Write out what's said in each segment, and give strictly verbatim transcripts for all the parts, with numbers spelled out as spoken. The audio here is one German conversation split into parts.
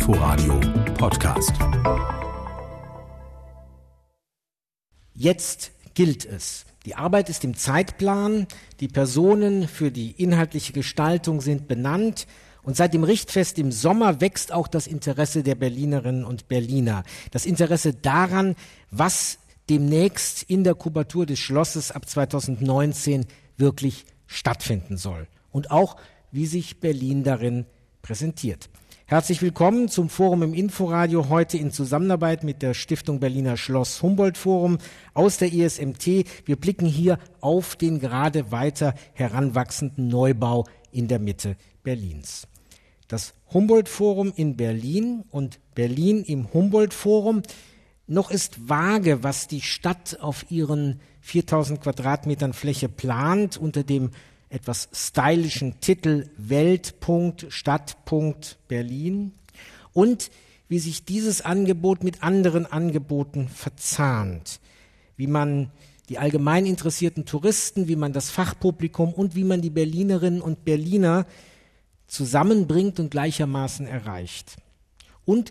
Inforadio Podcast. Jetzt gilt es. Die Arbeit ist im Zeitplan, die Personen für die inhaltliche Gestaltung sind benannt und seit dem Richtfest im Sommer wächst auch das Interesse der Berlinerinnen und Berliner. Das Interesse daran, was demnächst in der Kubatur des Schlosses ab zweitausendneunzehn wirklich stattfinden soll und auch, wie sich Berlin darin präsentiert. Herzlich willkommen zum Forum im Inforadio, heute in Zusammenarbeit mit der Stiftung Berliner Schloss Humboldt Forum aus der I S M T. Wir blicken hier auf den gerade weiter heranwachsenden Neubau in der Mitte Berlins. Das Humboldt Forum in Berlin und Berlin im Humboldt Forum. Noch ist vage, was die Stadt auf ihren viertausend Quadratmetern Fläche plant, unter dem etwas stylischen Titel Weltpunkt Stadtpunkt Berlin und wie sich dieses Angebot mit anderen Angeboten verzahnt, wie man die allgemein interessierten Touristen, wie man das Fachpublikum und wie man die Berlinerinnen und Berliner zusammenbringt und gleichermaßen erreicht. Und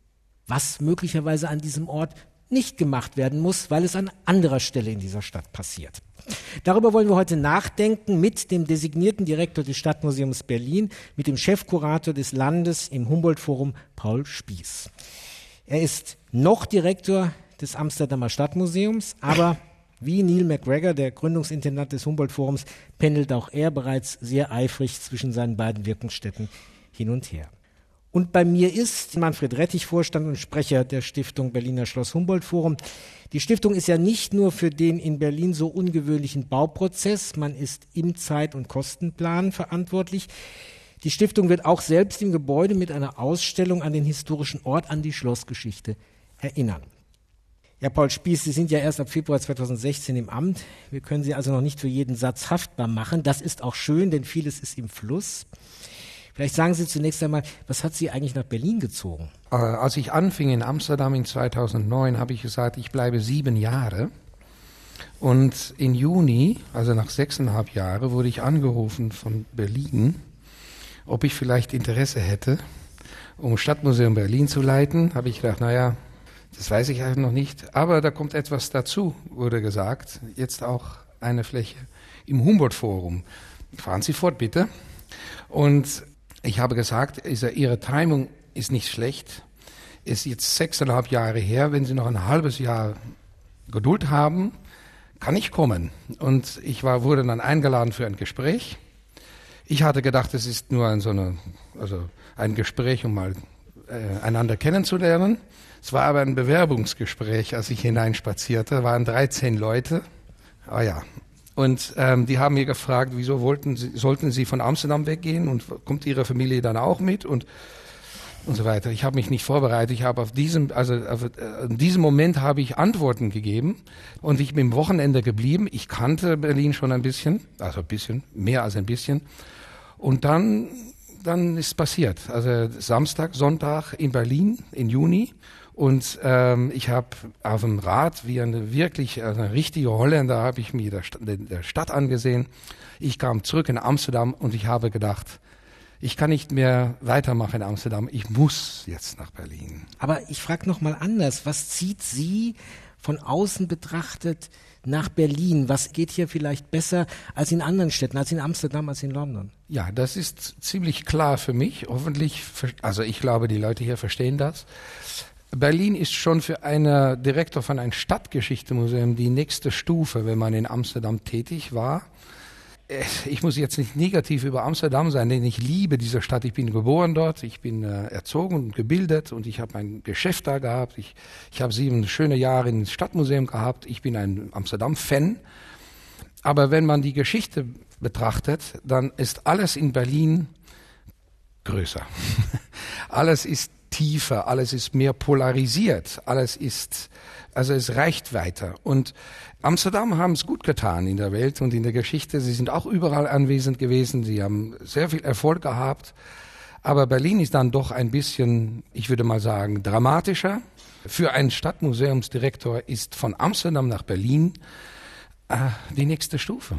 was möglicherweise an diesem Ort nicht gemacht werden muss, weil es an anderer Stelle in dieser Stadt passiert. Darüber wollen wir heute nachdenken mit dem designierten Direktor des Stadtmuseums Berlin, mit dem Chefkurator des Landes im Humboldt-Forum, Paul Spieß. Er ist noch Direktor des Amsterdamer Stadtmuseums, aber wie Neil McGregor, der Gründungsintendant des Humboldt-Forums, pendelt auch er bereits sehr eifrig zwischen seinen beiden Wirkungsstätten hin und her. Und bei mir ist Manfred Rettich, Vorstand und Sprecher der Stiftung Berliner Schloss Humboldt Forum. Die Stiftung ist ja nicht nur für den in Berlin so ungewöhnlichen Bauprozess, man ist im Zeit- und Kostenplan verantwortlich. Die Stiftung wird auch selbst im Gebäude mit einer Ausstellung an den historischen Ort, an die Schlossgeschichte erinnern. Ja, Paul Spieß, Sie sind ja erst ab Februar zweitausendsechzehn im Amt. Wir können Sie also noch nicht für jeden Satz haftbar machen. Das ist auch schön, denn vieles ist im Fluss. Vielleicht sagen Sie zunächst einmal, was hat Sie eigentlich nach Berlin gezogen? Äh, als ich anfing in Amsterdam in zweitausendneun, habe ich gesagt, ich bleibe sieben Jahre. Und im Juni, also nach sechseinhalb Jahren, wurde ich angerufen von Berlin, ob ich vielleicht Interesse hätte, um Stadtmuseum Berlin zu leiten. Habe ich gedacht, naja, das weiß ich halt noch nicht. Aber da kommt etwas dazu, wurde gesagt. Jetzt auch eine Fläche im Humboldt-Forum. Fahren Sie fort, bitte. Und ich habe gesagt, Ihre Timing ist nicht schlecht, ist jetzt sechseinhalb Jahre her, wenn Sie noch ein halbes Jahr Geduld haben, kann ich kommen. Und ich war, wurde dann eingeladen für ein Gespräch. Ich hatte gedacht, es ist nur ein, so eine, also ein Gespräch, um mal äh, einander kennenzulernen. Es war aber ein Bewerbungsgespräch, als ich hineinspazierte, waren dreizehn Leute. Ah ja. Und ähm, die haben mir gefragt, wieso wollten sie, sollten sie von Amsterdam weggehen und kommt ihre Familie dann auch mit und und so weiter. Ich habe mich nicht vorbereitet. Ich habe auf diesem, also auf, äh, in diesem Moment habe ich Antworten gegeben und ich bin am Wochenende geblieben. Ich kannte Berlin schon ein bisschen, also ein bisschen, mehr als ein bisschen. Und dann, dann ist passiert. Also Samstag, Sonntag in Berlin im Juni. Und ähm, ich habe auf dem Rad, wie eine wirklich also eine richtige Holländer, habe ich mir der, St- der Stadt angesehen. Ich kam zurück in Amsterdam und ich habe gedacht, ich kann nicht mehr weitermachen in Amsterdam, ich muss jetzt nach Berlin. Aber ich frage noch mal anders, was zieht Sie von außen betrachtet nach Berlin? Was geht hier vielleicht besser als in anderen Städten, als in Amsterdam, als in London? Ja, das ist ziemlich klar für mich. Hoffentlich, also ich glaube, die Leute hier verstehen das. Berlin ist schon für einen Direktor von einem Stadtgeschichtemuseum die nächste Stufe, wenn man in Amsterdam tätig war. Ich muss jetzt nicht negativ über Amsterdam sein, denn ich liebe diese Stadt. Ich bin geboren dort, ich bin äh, erzogen und gebildet und ich habe mein Geschäft da gehabt. Ich, ich habe sieben schöne Jahre im Stadtmuseum gehabt. Ich bin ein Amsterdam-Fan. Aber wenn man die Geschichte betrachtet, dann ist alles in Berlin größer. Alles ist tiefer, alles ist mehr polarisiert, alles ist, also es reicht weiter. Und Amsterdam haben es gut getan in der Welt und in der Geschichte. Sie sind auch überall anwesend gewesen, sie haben sehr viel Erfolg gehabt. Aber Berlin ist dann doch ein bisschen, ich würde mal sagen, dramatischer. Für einen Stadtmuseumsdirektor ist von Amsterdam nach Berlin äh, die nächste Stufe.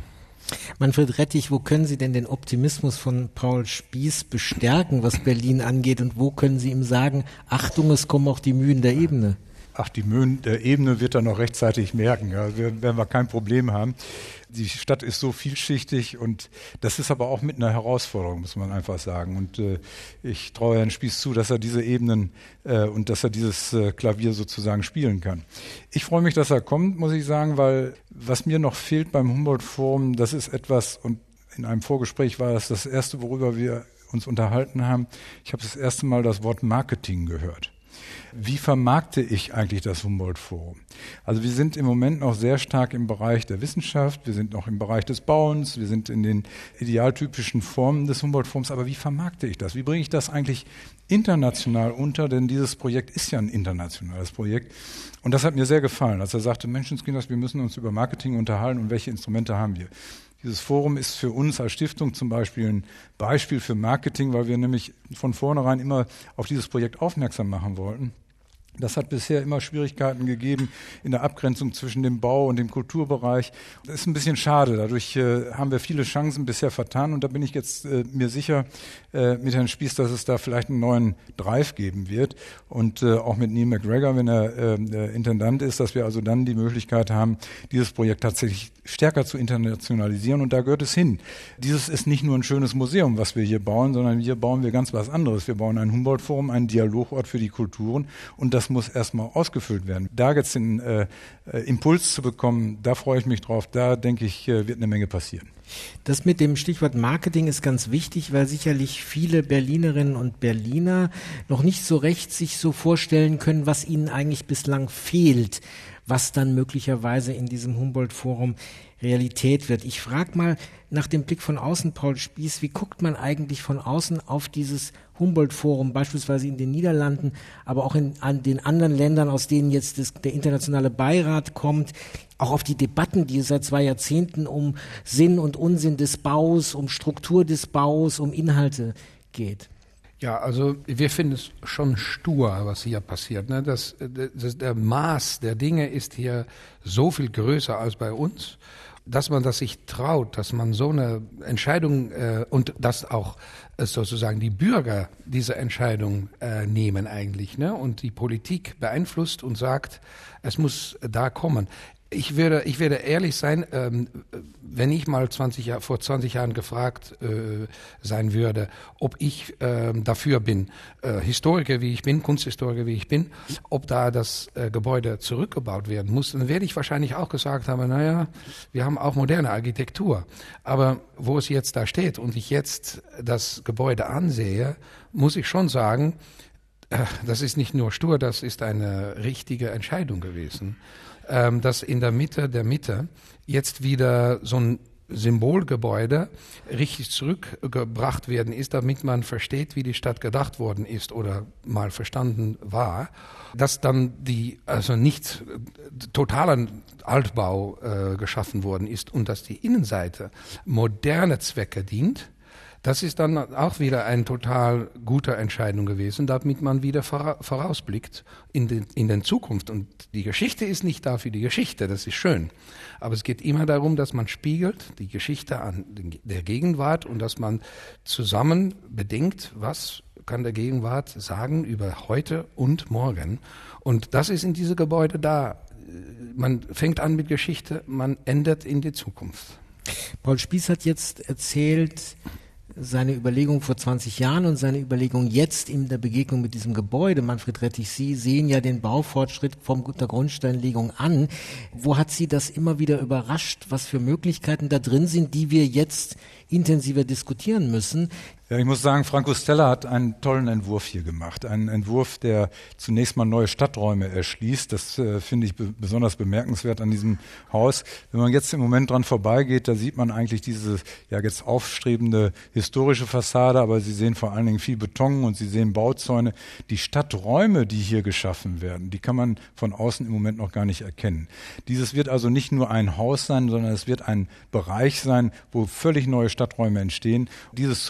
Manfred Rettich, wo können Sie denn den Optimismus von Paul Spieß bestärken, was Berlin angeht, und wo können Sie ihm sagen, Achtung, es kommen auch die Mühen der Ebene? Ach, die Mühen der Ebene wird er noch rechtzeitig merken. Ja, werden wir kein Problem haben. Die Stadt ist so vielschichtig und das ist aber auch mit einer Herausforderung, muss man einfach sagen. Und äh, ich traue Herrn Spieß zu, dass er diese Ebenen äh, und dass er dieses äh, Klavier sozusagen spielen kann. Ich freue mich, dass er kommt, muss ich sagen, weil was mir noch fehlt beim Humboldt-Forum, das ist etwas, und in einem Vorgespräch war das das erste, worüber wir uns unterhalten haben. Ich habe das erste Mal das Wort Marketing gehört. Wie vermarkte ich eigentlich das Humboldt-Forum? Also wir sind im Moment noch sehr stark im Bereich der Wissenschaft, wir sind noch im Bereich des Bauens, wir sind in den idealtypischen Formen des Humboldt-Forums, aber wie vermarkte ich das? Wie bringe ich das eigentlich international unter? Denn dieses Projekt ist ja ein internationales Projekt und das hat mir sehr gefallen, als er sagte, Menschenskinders, wir müssen uns über Marketing unterhalten und welche Instrumente haben wir? Dieses Forum ist für uns als Stiftung zum Beispiel ein Beispiel für Marketing, weil wir nämlich von vornherein immer auf dieses Projekt aufmerksam machen wollten. Das hat bisher immer Schwierigkeiten gegeben in der Abgrenzung zwischen dem Bau und dem Kulturbereich. Das ist ein bisschen schade. Dadurch äh, haben wir viele Chancen bisher vertan. Und da bin ich jetzt äh, mir sicher äh, mit Herrn Spieß, dass es da vielleicht einen neuen Drive geben wird. Und äh, auch mit Neil McGregor, wenn er äh, Intendant ist, dass wir also dann die Möglichkeit haben, dieses Projekt tatsächlich stärker zu internationalisieren. Und da gehört es hin. Dieses ist nicht nur ein schönes Museum, was wir hier bauen, sondern hier bauen wir ganz was anderes. Wir bauen ein Humboldt-Forum, einen Dialogort für die Kulturen. Und das muss erstmal ausgefüllt werden. Da jetzt den äh, Impuls zu bekommen, da freue ich mich drauf. Da denke ich, äh, wird eine Menge passieren. Das mit dem Stichwort Marketing ist ganz wichtig, weil sicherlich viele Berlinerinnen und Berliner noch nicht so recht sich so vorstellen können, was ihnen eigentlich bislang fehlt, was dann möglicherweise in diesem Humboldt-Forum Realität wird. Ich frage mal nach dem Blick von außen, Paul Spieß, wie guckt man eigentlich von außen auf dieses Humboldt-Forum, beispielsweise in den Niederlanden, aber auch in an den anderen Ländern, aus denen jetzt das, der internationale Beirat kommt, auch auf die Debatten, die seit zwei Jahrzehnten um Sinn und Unsinn des Baus, um Struktur des Baus, um Inhalte geht? Ja, also wir finden es schon stur, was hier passiert. Ne? Das, das, der Maß der Dinge ist hier so viel größer als bei uns, dass man das sich traut, dass man so eine Entscheidung äh, und dass auch äh, sozusagen die Bürger diese Entscheidung äh, nehmen eigentlich, ne? Und die Politik beeinflusst und sagt, es muss da kommen. Ich werde, ich werde ehrlich sein, ähm, wenn ich mal zwanzig Jahr, vor zwanzig Jahren gefragt äh, sein würde, ob ich äh, dafür bin, äh, Historiker wie ich bin, Kunsthistoriker wie ich bin, ob da das äh, Gebäude zurückgebaut werden muss, dann werde ich wahrscheinlich auch gesagt haben, naja, wir haben auch moderne Architektur. Aber wo es jetzt da steht und ich jetzt das Gebäude ansehe, muss ich schon sagen, äh, das ist nicht nur stur, das ist eine richtige Entscheidung gewesen. Dass in der Mitte der Mitte jetzt wieder so ein Symbolgebäude richtig zurückgebracht werden ist, damit man versteht, wie die Stadt gedacht worden ist oder mal verstanden war, dass dann die, also nicht totaler Altbau äh, geschaffen worden ist und dass die Innenseite moderne Zwecke dient. Das ist dann auch wieder eine total gute Entscheidung gewesen, damit man wieder vorausblickt in den, in den Zukunft. Und die Geschichte ist nicht da für die Geschichte, das ist schön. Aber es geht immer darum, dass man spiegelt die Geschichte an der Gegenwart und dass man zusammen bedenkt, was kann der Gegenwart sagen über heute und morgen. Und das ist in diesem Gebäude da. Man fängt an mit Geschichte, man endet in die Zukunft. Paul Spieß hat jetzt erzählt, seine Überlegung vor zwanzig Jahren und seine Überlegung jetzt in der Begegnung mit diesem Gebäude. Manfred Rettich, Sie sehen ja den Baufortschritt von der Grundsteinlegung an. Wo hat Sie das immer wieder überrascht, was für Möglichkeiten da drin sind, die wir jetzt intensiver diskutieren müssen? Ja, ich muss sagen, Franco Stella hat einen tollen Entwurf hier gemacht. Einen Entwurf, der zunächst mal neue Stadträume erschließt. Das äh, finde ich be- besonders bemerkenswert an diesem Haus. Wenn man jetzt im Moment dran vorbeigeht, da sieht man eigentlich diese ja jetzt aufstrebende historische Fassade, aber Sie sehen vor allen Dingen viel Beton und Sie sehen Bauzäune. Die Stadträume, die hier geschaffen werden, die kann man von außen im Moment noch gar nicht erkennen. Dieses wird also nicht nur ein Haus sein, sondern es wird ein Bereich sein, wo völlig neue Stadträume entstehen. Dieses zu vermitteln,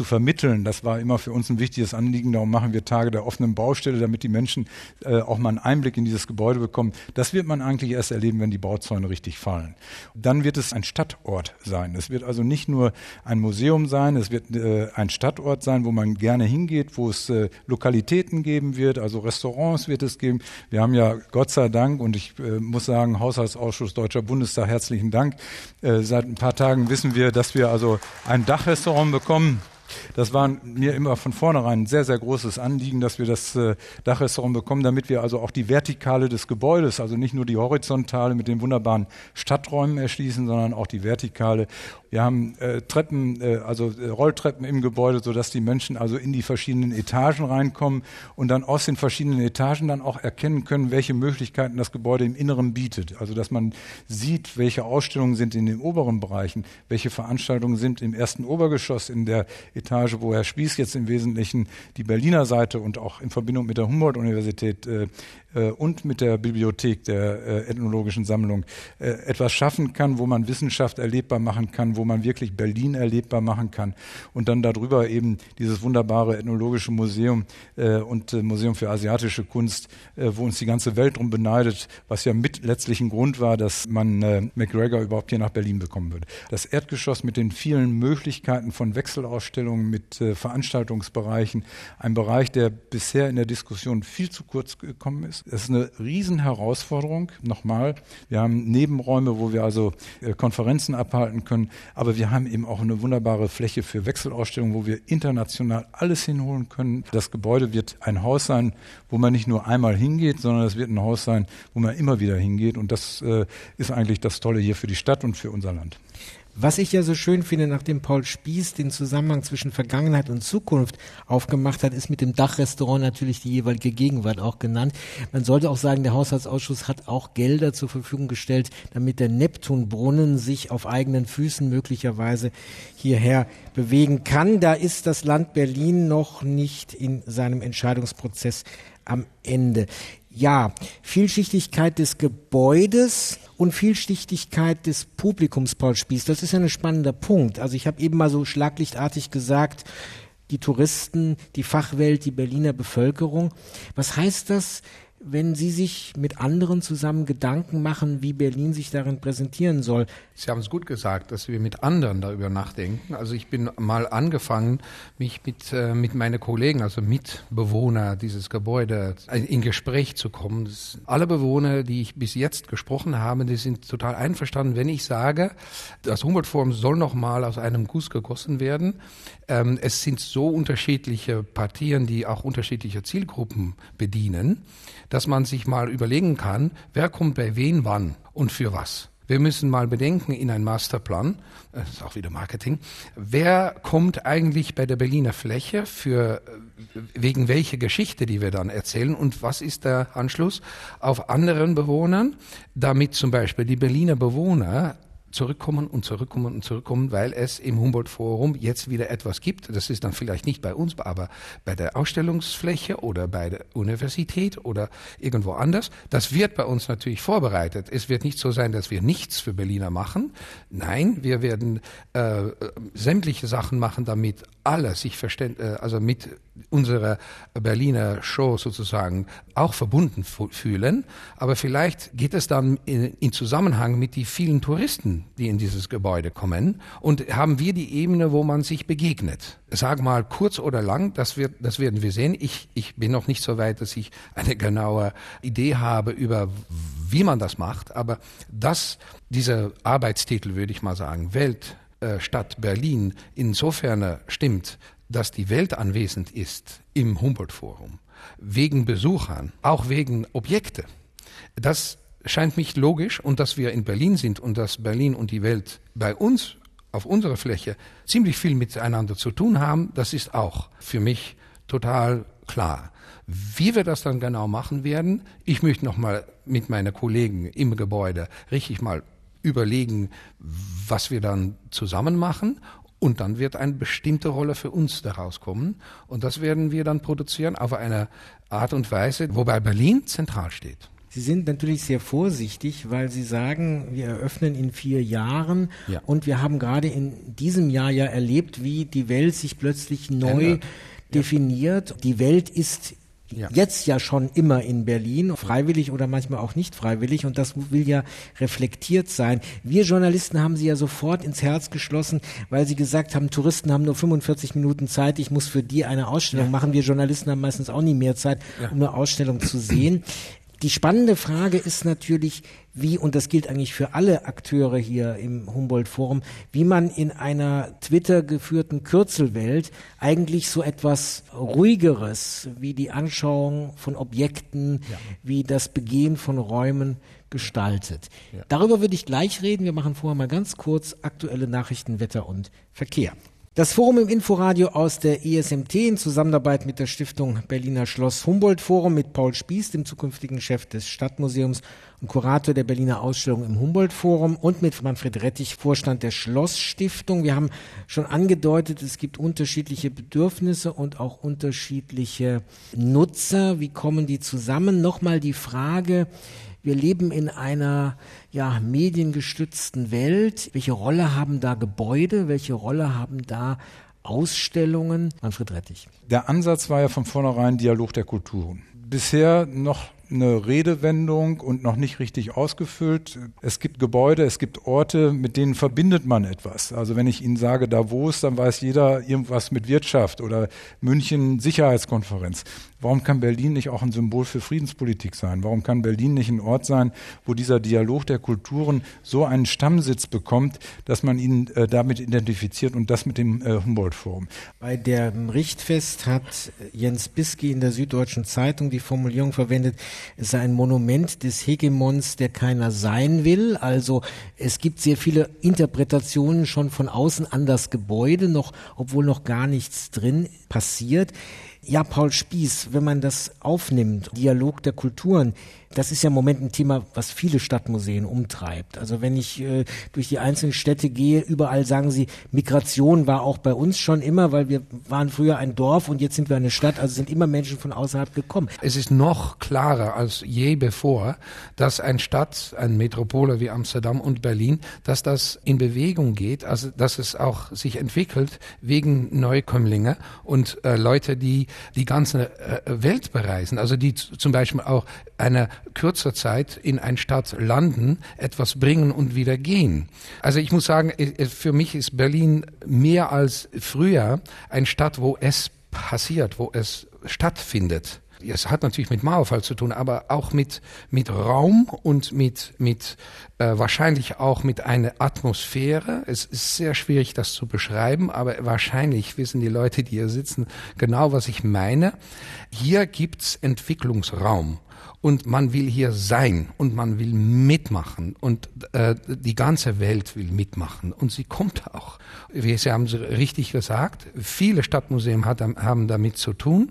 vermitteln. Das war immer für uns ein wichtiges Anliegen. Darum machen wir Tage der offenen Baustelle, damit die Menschen äh, auch mal einen Einblick in dieses Gebäude bekommen. Das wird man eigentlich erst erleben, wenn die Bauzäune richtig fallen. Dann wird es ein Stadtort sein. Es wird also nicht nur ein Museum sein, es wird äh, ein Stadtort sein, wo man gerne hingeht, wo es äh, Lokalitäten geben wird, also Restaurants wird es geben. Wir haben ja Gott sei Dank, und ich äh, muss sagen, Haushaltsausschuss Deutscher Bundestag, herzlichen Dank. Äh, seit ein paar Tagen wissen wir, dass wir also ein Dachrestaurant bekommen. Das war mir immer von vornherein ein sehr, sehr großes Anliegen, dass wir das äh, Dachrestaurant bekommen, damit wir also auch die Vertikale des Gebäudes, also nicht nur die Horizontale mit den wunderbaren Stadträumen erschließen, sondern auch die Vertikale. Wir haben äh, Treppen, äh, also äh, Rolltreppen im Gebäude, sodass die Menschen also in die verschiedenen Etagen reinkommen und dann aus den verschiedenen Etagen dann auch erkennen können, welche Möglichkeiten das Gebäude im Inneren bietet. Also dass man sieht, welche Ausstellungen sind in den oberen Bereichen, welche Veranstaltungen sind im ersten Obergeschoss in der Etage, wo Herr Spieß jetzt im Wesentlichen die Berliner Seite und auch in Verbindung mit der Humboldt-Universität äh, äh, und mit der Bibliothek der äh, Ethnologischen Sammlung äh, etwas schaffen kann, wo man Wissenschaft erlebbar machen kann, wo man wirklich Berlin erlebbar machen kann und dann darüber eben dieses wunderbare Ethnologische Museum äh, und äh, Museum für asiatische Kunst, äh, wo uns die ganze Welt drum beneidet, was ja mit letztlich ein Grund war, dass man äh, MacGregor überhaupt hier nach Berlin bekommen würde. Das Erdgeschoss mit den vielen Möglichkeiten von Wechselausstellungen, mit äh, Veranstaltungsbereichen, ein Bereich, der bisher in der Diskussion viel zu kurz gekommen ist. Es ist eine Riesenherausforderung. Nochmal, wir haben Nebenräume, wo wir also äh, Konferenzen abhalten können, aber wir haben eben auch eine wunderbare Fläche für Wechselausstellungen, wo wir international alles hinholen können. Das Gebäude wird ein Haus sein, wo man nicht nur einmal hingeht, sondern es wird ein Haus sein, wo man immer wieder hingeht, und das äh, ist eigentlich das Tolle hier für die Stadt und für unser Land. Was ich ja so schön finde, nachdem Paul Spieß den Zusammenhang zwischen Vergangenheit und Zukunft aufgemacht hat, ist mit dem Dachrestaurant natürlich die jeweilige Gegenwart auch genannt. Man sollte auch sagen, der Haushaltsausschuss hat auch Gelder zur Verfügung gestellt, damit der Neptunbrunnen sich auf eigenen Füßen möglicherweise hierher bewegen kann. Da ist das Land Berlin noch nicht in seinem Entscheidungsprozess am Ende. Ja, Vielschichtigkeit des Gebäudes und Vielschichtigkeit des Publikums, Paul Spieß, das ist ja ein spannender Punkt. Also ich habe eben mal so schlaglichtartig gesagt, die Touristen, die Fachwelt, die Berliner Bevölkerung. Was heißt das, wenn Sie sich mit anderen zusammen Gedanken machen, wie Berlin sich darin präsentieren soll? Sie haben es gut gesagt, dass wir mit anderen darüber nachdenken. Also ich bin mal angefangen, mich mit, äh, mit meinen Kollegen, also Mitbewohner dieses Gebäudes, in Gespräch zu kommen. Das, alle Bewohner, die ich bis jetzt gesprochen habe, die sind total einverstanden, wenn ich sage, das Humboldt-Forum soll noch mal aus einem Guss gegossen werden. Ähm, es sind so unterschiedliche Partien, die auch unterschiedliche Zielgruppen bedienen, dass man sich mal überlegen kann, wer kommt bei wen wann und für was. Wir müssen mal bedenken in einen Masterplan, das ist auch wieder Marketing, wer kommt eigentlich bei der Berliner Fläche für, wegen welcher Geschichte, die wir dann erzählen, und was ist der Anschluss auf anderen Bewohnern, damit zum Beispiel die Berliner Bewohner zurückkommen und zurückkommen und zurückkommen, weil es im Humboldt-Forum jetzt wieder etwas gibt. Das ist dann vielleicht nicht bei uns, aber bei der Ausstellungsfläche oder bei der Universität oder irgendwo anders. Das wird bei uns natürlich vorbereitet. Es wird nicht so sein, dass wir nichts für Berliner machen. Nein, wir werden äh, sämtliche Sachen machen, damit alle sich verständ, äh, also mit unserer Berliner Show sozusagen auch verbunden fühlen. Aber vielleicht geht es dann in, in Zusammenhang mit den vielen Touristen, die in dieses Gebäude kommen, und haben wir die Ebene, wo man sich begegnet. Sag mal kurz oder lang, das, wird, das werden wir sehen. Ich, ich bin noch nicht so weit, dass ich eine genaue Idee habe über, wie man das macht, aber das, dieser Arbeitstitel, würde ich mal sagen, Welt, äh, Stadt Berlin, insofern stimmt, dass die Welt anwesend ist im Humboldt-Forum, wegen Besuchern, auch wegen Objekte. Das scheint mich logisch, und dass wir in Berlin sind und dass Berlin und die Welt bei uns auf unserer Fläche ziemlich viel miteinander zu tun haben, das ist auch für mich total klar. Wie wir das dann genau machen werden, ich möchte noch mal mit meinen Kollegen im Gebäude richtig mal überlegen, was wir dann zusammen machen. Und dann wird eine bestimmte Rolle für uns daraus kommen. Und das werden wir dann produzieren auf eine Art und Weise, wobei Berlin zentral steht. Sie sind natürlich sehr vorsichtig, weil Sie sagen, wir eröffnen in vier Jahren Ja. und wir haben gerade in diesem Jahr ja erlebt, wie die Welt sich plötzlich neu Ändert. definiert. Die Welt ist Ja. jetzt ja schon immer in Berlin, freiwillig oder manchmal auch nicht freiwillig, und das will ja reflektiert sein. Wir Journalisten haben Sie ja sofort ins Herz geschlossen, weil Sie gesagt haben, Touristen haben nur fünfundvierzig Minuten Zeit, ich muss für die eine Ausstellung Ja. machen. Wir Journalisten haben meistens auch nie mehr Zeit, Ja. um eine Ausstellung zu sehen. Die spannende Frage ist natürlich, wie, und das gilt eigentlich für alle Akteure hier im Humboldt-Forum, wie man in einer Twitter geführten Kürzelwelt eigentlich so etwas Ruhigeres, wie die Anschauung von Objekten, Ja. wie das Begehen von Räumen gestaltet. Ja. Darüber würde ich gleich reden. Wir machen vorher mal ganz kurz aktuelle Nachrichten, Wetter und Verkehr. Das Forum im Inforadio aus der E S M T in Zusammenarbeit mit der Stiftung Berliner Schloss Humboldt Forum mit Paul Spieß, dem zukünftigen Chef des Stadtmuseums und Kurator der Berliner Ausstellung im Humboldt Forum, und mit Manfred Rettich, Vorstand der Schloss-Stiftung. Wir haben schon angedeutet, es gibt unterschiedliche Bedürfnisse und auch unterschiedliche Nutzer. Wie kommen die zusammen? Nochmal die Frage: Wir leben in einer ja, mediengestützten Welt. Welche Rolle haben da Gebäude? Welche Rolle haben da Ausstellungen? Manfred Rettich. Der Ansatz war ja von vornherein Dialog der Kulturen. Bisher noch eine Redewendung und noch nicht richtig ausgefüllt. Es gibt Gebäude, es gibt Orte, mit denen verbindet man etwas. Also wenn ich Ihnen sage Davos, dann weiß jeder irgendwas mit Wirtschaft, oder München Sicherheitskonferenz. Warum kann Berlin nicht auch ein Symbol für Friedenspolitik sein? Warum kann Berlin nicht ein Ort sein, wo dieser Dialog der Kulturen so einen Stammsitz bekommt, dass man ihn äh, damit identifiziert, und das mit dem äh, Humboldt-Forum? Bei dem Richtfest hat Jens Bisky in der Süddeutschen Zeitung die Formulierung verwendet, es sei ein Monument des Hegemons, der keiner sein will. Also es gibt sehr viele Interpretationen schon von außen an das Gebäude, noch, obwohl noch gar nichts drin passiert. Ja, Paul Spieß, wenn man das aufnimmt, Dialog der Kulturen, das ist ja im Moment ein Thema, was viele Stadtmuseen umtreibt. Also wenn ich äh, durch die einzelnen Städte gehe, überall sagen sie, Migration war auch bei uns schon immer, weil wir waren früher ein Dorf und jetzt sind wir eine Stadt, also sind immer Menschen von außerhalb gekommen. Es ist noch klarer als je bevor, dass eine Stadt, eine Metropole wie Amsterdam und Berlin, dass das in Bewegung geht, also dass es auch sich entwickelt wegen Neukömmlinge und äh, Leute, die die ganze äh, Welt bereisen, also die z- zum Beispiel auch eine kürzer Zeit in eine Stadt landen, etwas bringen und wieder gehen. Also ich muss sagen, für mich ist Berlin mehr als früher eine Stadt, wo es passiert, wo es stattfindet. Es hat natürlich mit Mauerfall zu tun, aber auch mit, mit Raum und mit, mit äh, wahrscheinlich auch mit einer Atmosphäre. Es ist sehr schwierig, das zu beschreiben, aber wahrscheinlich wissen die Leute, die hier sitzen, genau, was ich meine. Hier gibt's Entwicklungsraum. Und man will hier sein und man will mitmachen und äh, die ganze Welt will mitmachen und sie kommt auch. Wie Sie haben es richtig gesagt, viele Stadtmuseen hat, haben damit zu tun,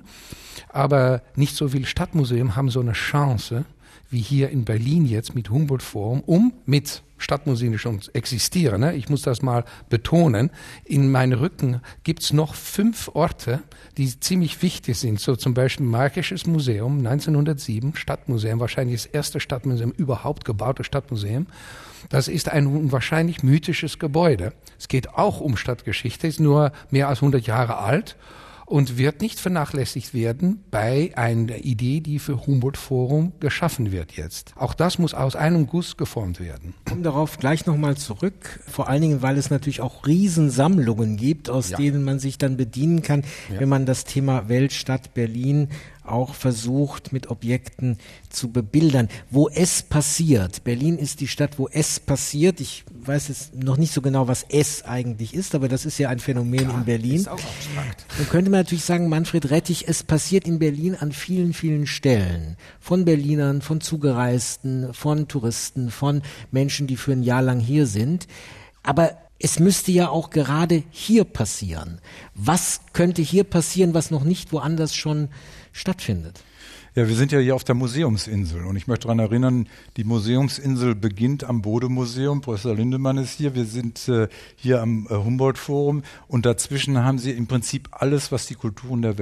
aber nicht so viele Stadtmuseen haben so eine Chance wie hier in Berlin jetzt mit Humboldt Forum, um mit Stadtmuseen, die schon existieren, ne? Ich muss das mal betonen, in meinem Rücken gibt's noch fünf Orte, die ziemlich wichtig sind, so zum Beispiel Märkisches Museum, neunzehnhundertsieben, Stadtmuseum, wahrscheinlich das erste Stadtmuseum überhaupt gebaute Stadtmuseum. Das ist ein unwahrscheinlich mythisches Gebäude. Es geht auch um Stadtgeschichte, ist nur mehr als hundert Jahre alt und wird nicht vernachlässigt werden bei einer Idee, die für Humboldt Forum geschaffen wird jetzt. Auch das muss aus einem Guss geformt werden. Ich komme darauf gleich nochmal zurück, vor allen Dingen, weil es natürlich auch Riesensammlungen gibt, aus Ja. denen man sich dann bedienen kann, Ja. wenn man das Thema Weltstadt Berlin auch versucht, mit Objekten zu bebildern. Wo es passiert. Berlin ist die Stadt, wo es passiert. Ich weiß jetzt noch nicht so genau, was es eigentlich ist, aber das ist ja ein Phänomen in Berlin. Ist auch abstrakt. Dann könnte man natürlich sagen, Manfred Rettich, es passiert in Berlin an vielen, vielen Stellen. Von Berlinern, von Zugereisten, von Touristen, von Menschen, die für ein Jahr lang hier sind. Aber es müsste ja auch gerade hier passieren. Was könnte hier passieren, was noch nicht woanders schon stattfindet? Ja, wir sind ja hier auf der Museumsinsel und ich möchte daran erinnern, die Museumsinsel beginnt am Bode-Museum, Professor Lindemann ist hier, wir sind äh, hier am äh, Humboldt-Forum und dazwischen haben Sie im Prinzip alles, was die Kulturen der Welt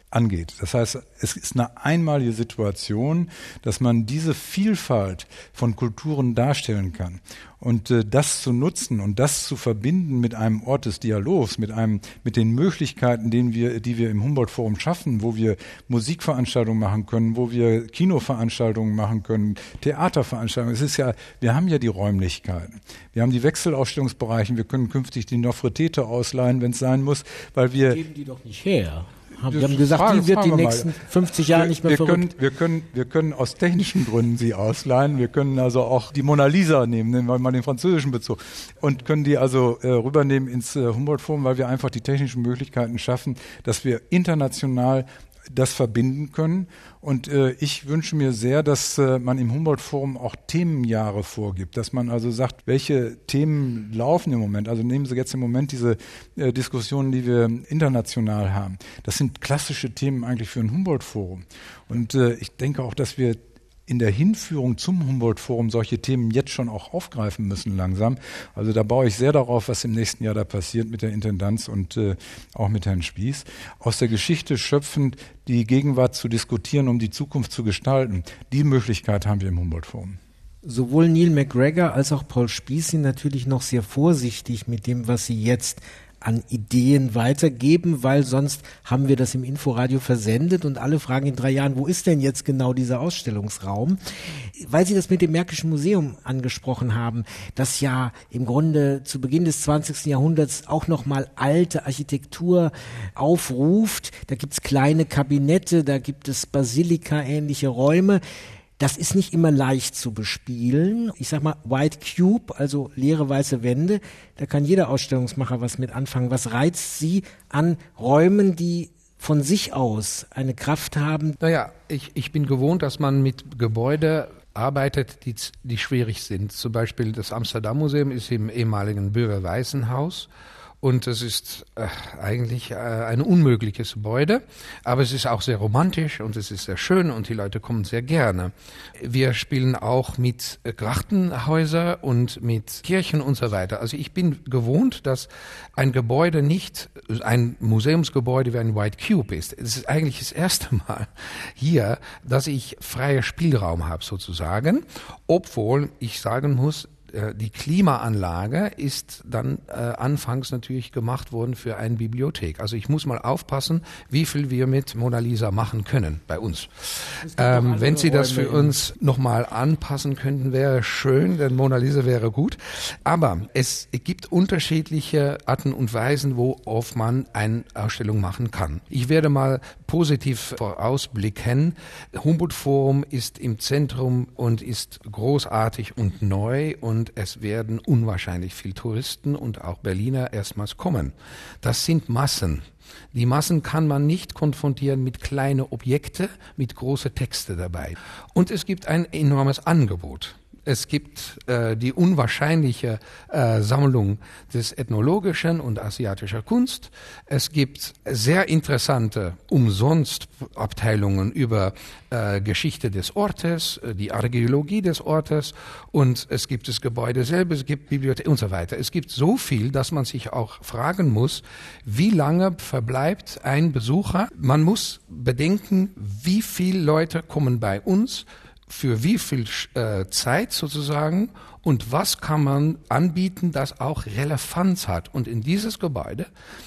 angeht. Das heißt, es ist eine einmalige Situation, dass man diese Vielfalt von Kulturen darstellen kann. Und äh, das zu nutzen und das zu verbinden mit einem Ort des Dialogs, mit einem, mit den Möglichkeiten, denen wir, die wir im Humboldt-Forum schaffen, wo wir Musikveranstaltungen machen können, wo wir Kinoveranstaltungen machen können, Theaterveranstaltungen. Es ist ja, wir haben ja die Räumlichkeiten. Wir haben die Wechselausstellungsbereiche. Wir können künftig die Nofretete ausleihen, wenn es sein muss, weil wir geben die doch nicht her. Wir Das haben gesagt, fragen, die wird die wir nächsten mal. fünfzig Jahre wir, nicht mehr wir verrückt. können, wir können, wir können aus technischen Gründen sie ausleihen. Wir können also auch die Mona Lisa nehmen, nehmen wir mal den französischen Bezug, und können die also äh, rübernehmen ins äh, Humboldt-Forum, weil wir einfach die technischen Möglichkeiten schaffen, dass wir international das verbinden können. Und äh, ich wünsche mir sehr, dass äh, man im Humboldt-Forum auch Themenjahre vorgibt, dass man also sagt, welche Themen laufen im Moment. Also nehmen Sie jetzt im Moment diese äh, Diskussionen, die wir international haben. Das sind klassische Themen eigentlich für ein Humboldt-Forum. Und äh, ich denke auch, dass wir in der Hinführung zum Humboldt-Forum solche Themen jetzt schon auch aufgreifen müssen langsam. Also da baue ich sehr darauf, was im nächsten Jahr da passiert mit der Intendanz und äh, auch mit Herrn Spieß. Aus der Geschichte schöpfend die Gegenwart zu diskutieren, um die Zukunft zu gestalten. Die Möglichkeit haben wir im Humboldt-Forum. Sowohl Neil MacGregor als auch Paul Spieß sind natürlich noch sehr vorsichtig mit dem, was sie jetzt an Ideen weitergeben, weil sonst haben wir das im Inforadio versendet und alle fragen in drei Jahren, wo ist denn jetzt genau dieser Ausstellungsraum? Weil Sie das mit dem Märkischen Museum angesprochen haben, das ja im Grunde zu Beginn des zwanzigsten Jahrhunderts auch nochmal alte Architektur aufruft. Da gibt's kleine Kabinette, da gibt es Basilika-ähnliche Räume. Das ist nicht immer leicht zu bespielen. Ich sag mal, White Cube, also leere weiße Wände, da kann jeder Ausstellungsmacher was mit anfangen. Was reizt Sie an Räumen, die von sich aus eine Kraft haben? Naja, ich, ich bin gewohnt, dass man mit Gebäuden arbeitet, die, die schwierig sind. Zum Beispiel das Amsterdam-Museum ist im ehemaligen Bürgerwaisenhaus. Und es ist äh, eigentlich äh, ein unmögliches Gebäude, aber es ist auch sehr romantisch und es ist sehr schön und die Leute kommen sehr gerne. Wir spielen auch mit äh, Gartenhäusern und mit Kirchen und so weiter. Also ich bin gewohnt, dass ein Gebäude nicht ein Museumsgebäude wie ein White Cube ist. Es ist eigentlich das erste Mal hier, dass ich freien Spielraum habe sozusagen, obwohl ich sagen muss, die Klimaanlage ist dann äh, anfangs natürlich gemacht worden für eine Bibliothek. Also ich muss mal aufpassen, wie viel wir mit Mona Lisa machen können bei uns. Ähm, wenn Sie das für uns nochmal anpassen könnten, wäre schön, denn Mona Lisa wäre gut. Aber es gibt unterschiedliche Arten und Weisen, worauf man eine Ausstellung machen kann. Ich werde mal positiv vorausblicken. Humboldt-Forum ist im Zentrum und ist großartig und neu und Und es werden unwahrscheinlich viele Touristen und auch Berliner erstmals kommen. Das sind Massen. Die Massen kann man nicht konfrontieren mit kleinen Objekten, mit großen Texten dabei. Und es gibt ein enormes Angebot. Es gibt äh, die unwahrscheinliche äh, Sammlung des ethnologischen und asiatischer Kunst. Es gibt sehr interessante Umsonstabteilungen über äh, Geschichte des Ortes, äh, die Archäologie des Ortes, und es gibt das Gebäude selber, es gibt Bibliothek und so weiter. Es gibt so viel, dass man sich auch fragen muss, wie lange verbleibt ein Besucher? Man muss bedenken, wie viele Leute kommen bei uns, für wie viel äh, Zeit sozusagen, und was kann man anbieten, das auch Relevanz hat. Und in dieses Gebäude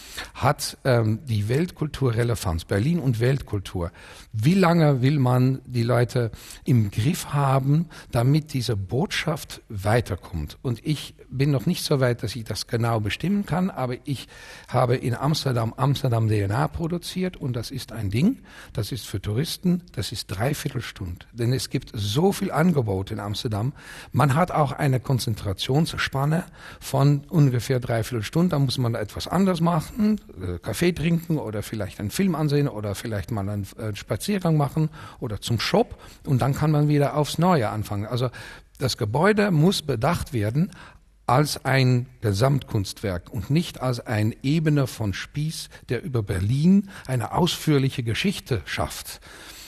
hat ähm, die Weltkultur Relevanz, Berlin und Weltkultur. Wie lange will man die Leute im Griff haben, damit diese Botschaft weiterkommt? Und ich bin noch nicht so weit, dass ich das genau bestimmen kann, aber ich habe in Amsterdam Amsterdam D N A produziert und das ist ein Ding, das ist für Touristen, das ist dreiviertel Stunde. Denn es gibt so viel Angebot in Amsterdam. Man hat auch eine Konzentrationsspanne von ungefähr dreiviertel Stunde. Da muss man etwas anderes machen, Kaffee trinken oder vielleicht einen Film ansehen oder vielleicht mal einen Spaziergang machen oder zum Shop, und dann kann man wieder aufs Neue anfangen. Also das Gebäude muss bedacht werden als ein Gesamtkunstwerk und nicht als eine Ebene von Spieß, der über Berlin eine ausführliche Geschichte schafft.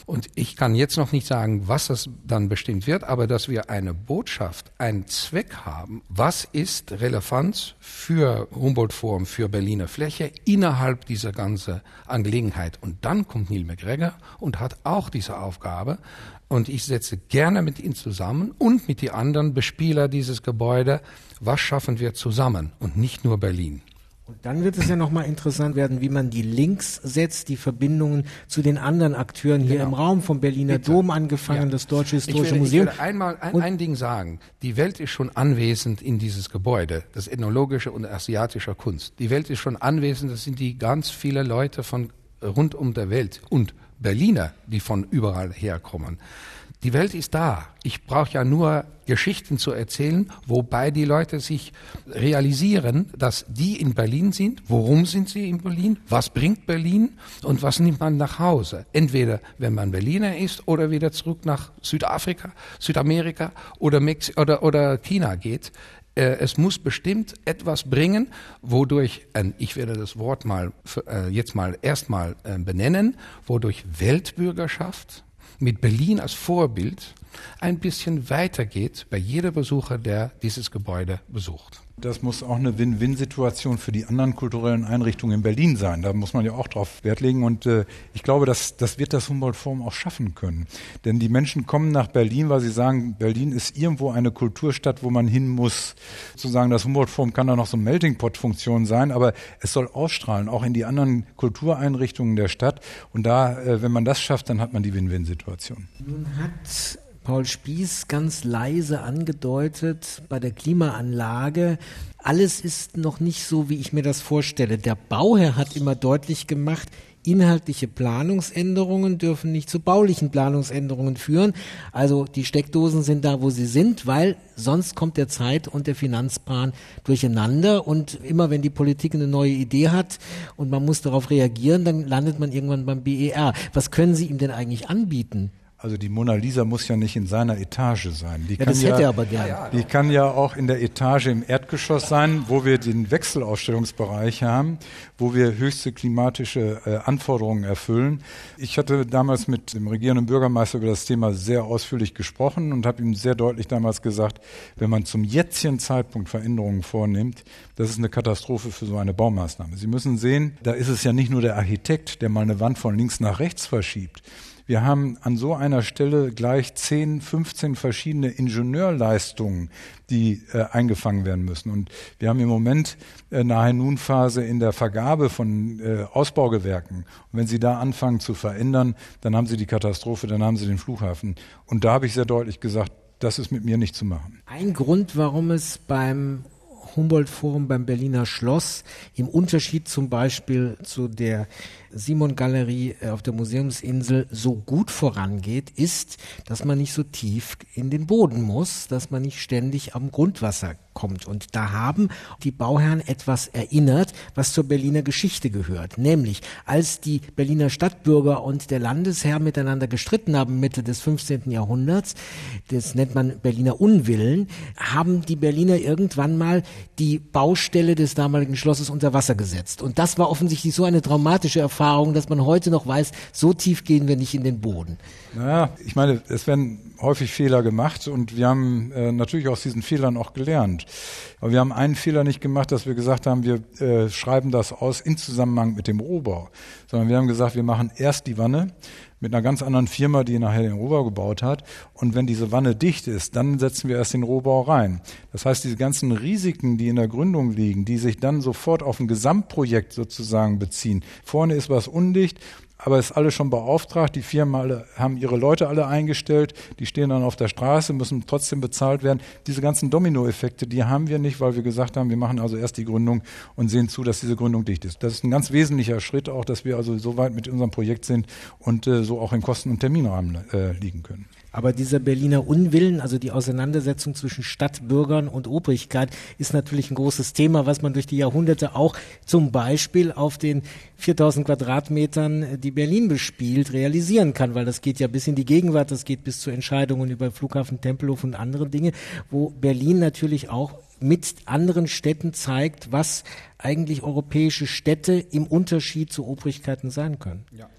Und ich kann jetzt noch nicht sagen, was das dann bestimmt wird, aber dass wir eine Botschaft, einen Zweck haben, was ist Relevanz für Humboldt-Forum, für Berliner Fläche innerhalb dieser ganzen Angelegenheit. Und dann kommt Neil MacGregor und hat auch diese Aufgabe. Und ich setze gerne mit ihm zusammen und mit den anderen Bespieler dieses Gebäudes, was schaffen wir zusammen und nicht nur Berlin. Und dann wird es ja nochmal interessant werden, wie man die Links setzt, die Verbindungen zu den anderen Akteuren hier genau. im Raum, vom Berliner Bitte. Dom angefangen, ja. das Deutsche Historische ich will, Museum. Ich will einmal ein, ein Ding sagen. Die Welt ist schon anwesend in dieses Gebäude, das ethnologische und asiatische Kunst. Die Welt ist schon anwesend, das sind die ganz viele Leute von rund um der Welt und Berliner, die von überall herkommen. Die Welt ist da. Ich brauche ja nur Geschichten zu erzählen, wobei die Leute sich realisieren, dass die in Berlin sind. Worum sind sie in Berlin? Was bringt Berlin? Und was nimmt man nach Hause? Entweder, wenn man Berliner ist oder wieder zurück nach Südafrika, Südamerika oder, Mex- oder, oder China geht. Äh, es muss bestimmt etwas bringen, wodurch, äh, ich werde das Wort mal äh, jetzt mal erstmal äh, benennen, wodurch Weltbürgerschaft mit Berlin als Vorbild ein bisschen weitergeht bei jedem Besucher, der dieses Gebäude besucht. Das muss auch eine Win-Win-Situation für die anderen kulturellen Einrichtungen in Berlin sein. Da muss man ja auch drauf Wert legen. Und äh, ich glaube, das, das wird das Humboldt-Forum auch schaffen können. Denn die Menschen kommen nach Berlin, weil sie sagen, Berlin ist irgendwo eine Kulturstadt, wo man hin muss. Sozusagen, das Humboldt-Forum kann da noch so eine Melting-Pot-Funktion sein, aber es soll ausstrahlen, auch in die anderen Kultureinrichtungen der Stadt. Und da, äh, wenn man das schafft, dann hat man die Win-Win-Situation. Nun hat Paul Spieß ganz leise angedeutet, bei der Klimaanlage, alles ist noch nicht so, wie ich mir das vorstelle. Der Bauherr hat immer deutlich gemacht, inhaltliche Planungsänderungen dürfen nicht zu baulichen Planungsänderungen führen. Also die Steckdosen sind da, wo sie sind, weil sonst kommt der Zeit- und der Finanzplan durcheinander. Und immer wenn die Politik eine neue Idee hat und man muss darauf reagieren, dann landet man irgendwann beim B E R. Was können Sie ihm denn eigentlich anbieten? Also die Mona Lisa muss ja nicht in seiner Etage sein. Die ja, kann das hätte ja, er aber gerne. Die kann ja auch in der Etage im Erdgeschoss sein, wo wir den Wechselausstellungsbereich haben, wo wir höchste klimatische äh, Anforderungen erfüllen. Ich hatte damals mit dem regierenden Bürgermeister über das Thema sehr ausführlich gesprochen und habe ihm sehr deutlich damals gesagt, wenn man zum jetzigen Zeitpunkt Veränderungen vornimmt, das ist eine Katastrophe für so eine Baumaßnahme. Sie müssen sehen, da ist es ja nicht nur der Architekt, der mal eine Wand von links nach rechts verschiebt. Wir haben an so einer Stelle gleich zehn, fünfzehn verschiedene Ingenieurleistungen, die äh, eingefangen werden müssen. Und wir haben im Moment äh, eine High-Noon-Phase in der Vergabe von äh, Ausbaugewerken. Und wenn Sie da anfangen zu verändern, dann haben Sie die Katastrophe, dann haben Sie den Flughafen. Und da habe ich sehr deutlich gesagt, das ist mit mir nicht zu machen. Ein Grund, warum es beim Humboldt-Forum beim Berliner Schloss im Unterschied zum Beispiel zu der Simon-Galerie auf der Museumsinsel so gut vorangeht, ist, dass man nicht so tief in den Boden muss, dass man nicht ständig am Grundwasser kommt. Und da haben die Bauherren etwas erinnert, was zur Berliner Geschichte gehört. Nämlich, als die Berliner Stadtbürger und der Landesherr miteinander gestritten haben, Mitte des fünfzehnten Jahrhunderts, das nennt man Berliner Unwillen, haben die Berliner irgendwann mal die Baustelle des damaligen Schlosses unter Wasser gesetzt. Und das war offensichtlich so eine traumatische Erfahrung, dass man heute noch weiß, so tief gehen wir nicht in den Boden. Naja, ich meine, es werden häufig Fehler gemacht und wir haben äh, natürlich aus diesen Fehlern auch gelernt. Aber wir haben einen Fehler nicht gemacht, dass wir gesagt haben, wir äh, schreiben das aus in Zusammenhang mit dem Rohbau, sondern wir haben gesagt, wir machen erst die Wanne mit einer ganz anderen Firma, die nachher den Rohbau gebaut hat. Und wenn diese Wanne dicht ist, dann setzen wir erst den Rohbau rein. Das heißt, diese ganzen Risiken, die in der Gründung liegen, die sich dann sofort auf ein Gesamtprojekt sozusagen beziehen. Vorne ist was undicht, aber es ist alles schon beauftragt. Die Firmen alle, haben ihre Leute alle eingestellt. Die stehen dann auf der Straße, müssen trotzdem bezahlt werden. Diese ganzen Dominoeffekte, die haben wir nicht, weil wir gesagt haben, wir machen also erst die Gründung und sehen zu, dass diese Gründung dicht ist. Das ist ein ganz wesentlicher Schritt auch, dass wir also so weit mit unserem Projekt sind und äh, so auch im Kosten- und Terminrahmen äh, liegen können. Aber dieser Berliner Unwillen, also die Auseinandersetzung zwischen Stadtbürgern und Obrigkeit, ist natürlich ein großes Thema, was man durch die Jahrhunderte auch zum Beispiel auf den viertausend Quadratmetern, die Berlin bespielt, realisieren kann, weil das geht ja bis in die Gegenwart, das geht bis zu Entscheidungen über Flughafen Tempelhof und andere Dinge, wo Berlin natürlich auch mit anderen Städten zeigt, was eigentlich europäische Städte im Unterschied zu Obrigkeiten sein können. Ja.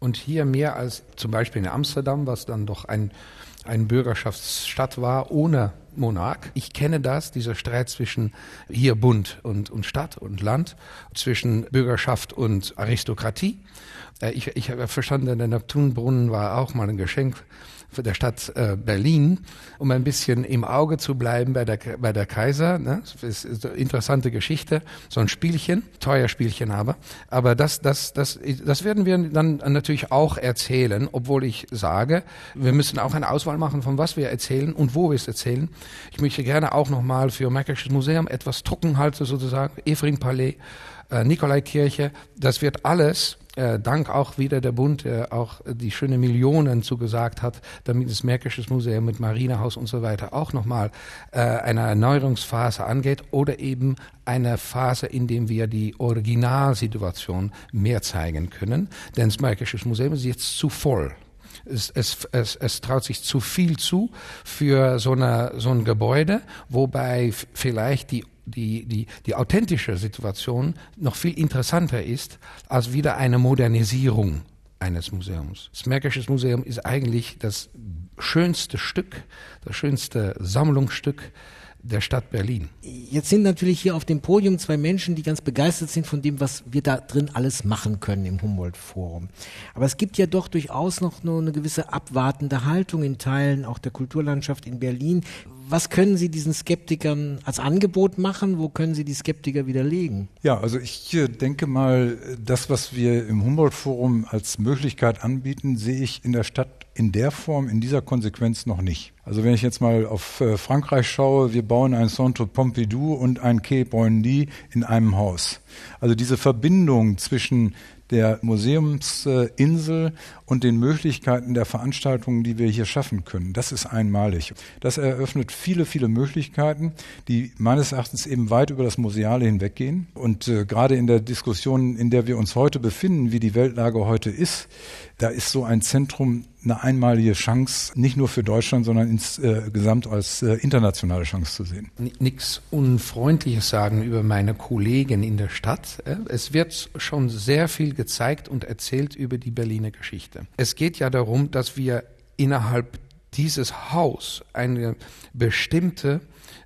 Und hier mehr als zum Beispiel in Amsterdam, was dann doch ein, ein Bürgerschaftsstadt war ohne Monarch. Ich kenne das, dieser Streit zwischen hier Bund und, und Stadt und Land, zwischen Bürgerschaft und Aristokratie. Ich, ich habe verstanden, der Neptunbrunnen war auch mal ein Geschenk für der Stadt äh, Berlin, um ein bisschen im Auge zu bleiben bei der, bei der Kaiser. Ne? Das ist eine interessante Geschichte, so ein Spielchen, teuer Spielchen aber. Aber das, das, das, das werden wir dann natürlich auch erzählen, obwohl ich sage, wir müssen auch eine Auswahl machen, von was wir erzählen und wo wir es erzählen. Ich möchte gerne auch nochmal für Märkisches Museum etwas drucken, halt sozusagen, Efring-Palais, äh, Nikolaikirche, das wird alles, äh, dank auch wieder der Bund, der auch die schöne Millionen zugesagt hat, damit das Märkisches Museum mit Marinehaus und so weiter auch nochmal äh, eine Erneuerungsphase angeht oder eben eine Phase, in der wir die Originalsituation mehr zeigen können. Denn das Märkisches Museum ist jetzt zu voll. Es, es, es, es traut sich zu viel zu für so, eine, so ein Gebäude, wobei f- vielleicht die Die, die, die authentische Situation noch viel interessanter ist als wieder eine Modernisierung eines Museums. Das Märkisches Museum ist eigentlich das schönste Stück, das schönste Sammlungsstück der Stadt Berlin. Jetzt sind natürlich hier auf dem Podium zwei Menschen, die ganz begeistert sind von dem, was wir da drin alles machen können im Humboldt-Forum. Aber es gibt ja doch durchaus noch nur eine gewisse abwartende Haltung in Teilen auch der Kulturlandschaft in Berlin. Was können Sie diesen Skeptikern als Angebot machen? Wo können Sie die Skeptiker widerlegen? Ja, also ich denke mal, das, was wir im Humboldt-Forum als Möglichkeit anbieten, sehe ich in der Stadt in der Form, in dieser Konsequenz noch nicht. Also wenn ich jetzt mal auf äh, Frankreich schaue, wir bauen ein Centre Pompidou und ein Quai Branly in einem Haus. Also diese Verbindung zwischen der Museumsinsel und den Möglichkeiten der Veranstaltungen, die wir hier schaffen können. Das ist einmalig. Das eröffnet viele, viele Möglichkeiten, die meines Erachtens eben weit über das Museale hinweggehen. Und äh, gerade in der Diskussion, in der wir uns heute befinden, wie die Weltlage heute ist, da ist so ein Zentrum eine einmalige Chance, nicht nur für Deutschland, sondern insgesamt als äh, internationale Chance zu sehen. Nichts Unfreundliches sagen über meine Kollegen in der Stadt. Es wird schon sehr viel gezeigt und erzählt über die Berliner Geschichte. Es geht ja darum, dass wir innerhalb dieses Haus eine bestimmte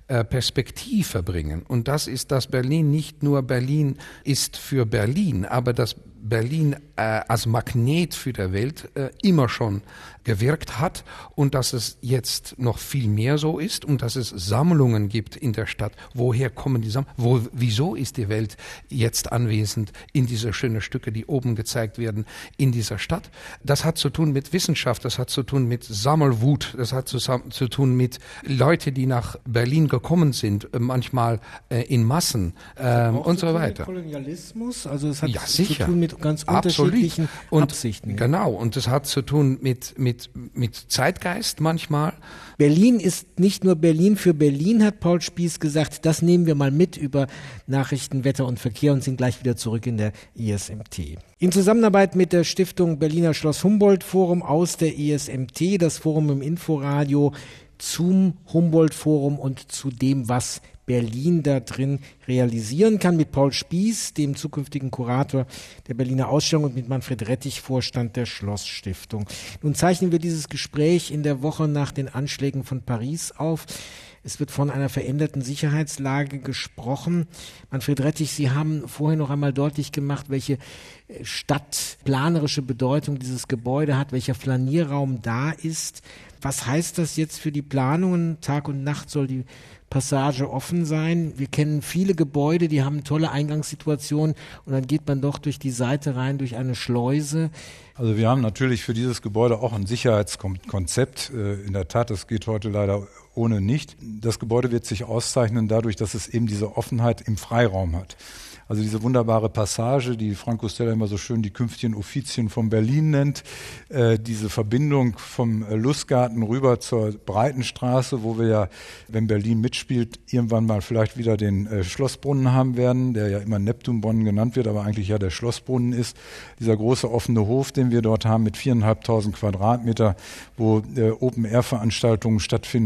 Perspektive bringen. Und das ist, dass Berlin nicht nur Berlin ist für Berlin, aber dass Berlin äh, als Magnet für die Welt äh, immer schon gewirkt hat und dass es jetzt noch viel mehr so ist und dass es Sammlungen gibt in der Stadt. Woher kommen die Sammlungen? Wo, wieso ist die Welt jetzt anwesend in diese schönen Stücke, die oben gezeigt werden in dieser Stadt? Das hat zu tun mit Wissenschaft, das hat zu tun mit Sammelwut, das hat zu, zu tun mit Leuten, die nach Berlin gekommen sind, äh, manchmal äh, in Massen äh, und so weiter. Kolonialismus, also es hat ja, zu sicher. tun mit ganz Absolut. unterschiedlichen und, Absichten. Genau, und das hat zu tun mit, mit, mit Zeitgeist manchmal. Berlin ist nicht nur Berlin für Berlin, hat Paul Spieß gesagt. Das nehmen wir mal mit über Nachrichten, Wetter und Verkehr und sind gleich wieder zurück in der I S M T. In Zusammenarbeit mit der Stiftung Berliner Schloss Humboldt Forum aus der I S M T, das Forum im Inforadio zum Humboldt Forum und zu dem, was Berlin da drin realisieren kann, mit Paul Spieß, dem zukünftigen Kurator der Berliner Ausstellung, und mit Manfred Rettich, Vorstand der Schlossstiftung. Nun zeichnen wir dieses Gespräch in der Woche nach den Anschlägen von Paris auf. Es wird von einer veränderten Sicherheitslage gesprochen. Manfred Rettich, Sie haben vorher noch einmal deutlich gemacht, welche stadtplanerische Bedeutung dieses Gebäude hat, welcher Flanierraum da ist. Was heißt das jetzt für die Planungen? Tag und Nacht soll die Passage offen sein. Wir kennen viele Gebäude, die haben tolle Eingangssituationen und dann geht man doch durch die Seite rein, durch eine Schleuse. Also wir haben natürlich für dieses Gebäude auch ein Sicherheitskonzept. In der Tat, das geht heute leider ohne nicht. Das Gebäude wird sich auszeichnen dadurch, dass es eben diese Offenheit im Freiraum hat. Also diese wunderbare Passage, die Franco Stella immer so schön die künftigen Offizien von Berlin nennt, äh, diese Verbindung vom äh, Lustgarten rüber zur Breitenstraße, wo wir ja, wenn Berlin mitspielt, irgendwann mal vielleicht wieder den äh, Schlossbrunnen haben werden, der ja immer Neptunbrunnen genannt wird, aber eigentlich ja der Schlossbrunnen ist. Dieser große offene Hof, den wir dort haben mit viertausendfünfhundert Quadratmeter, wo äh, Open-Air-Veranstaltungen stattfinden können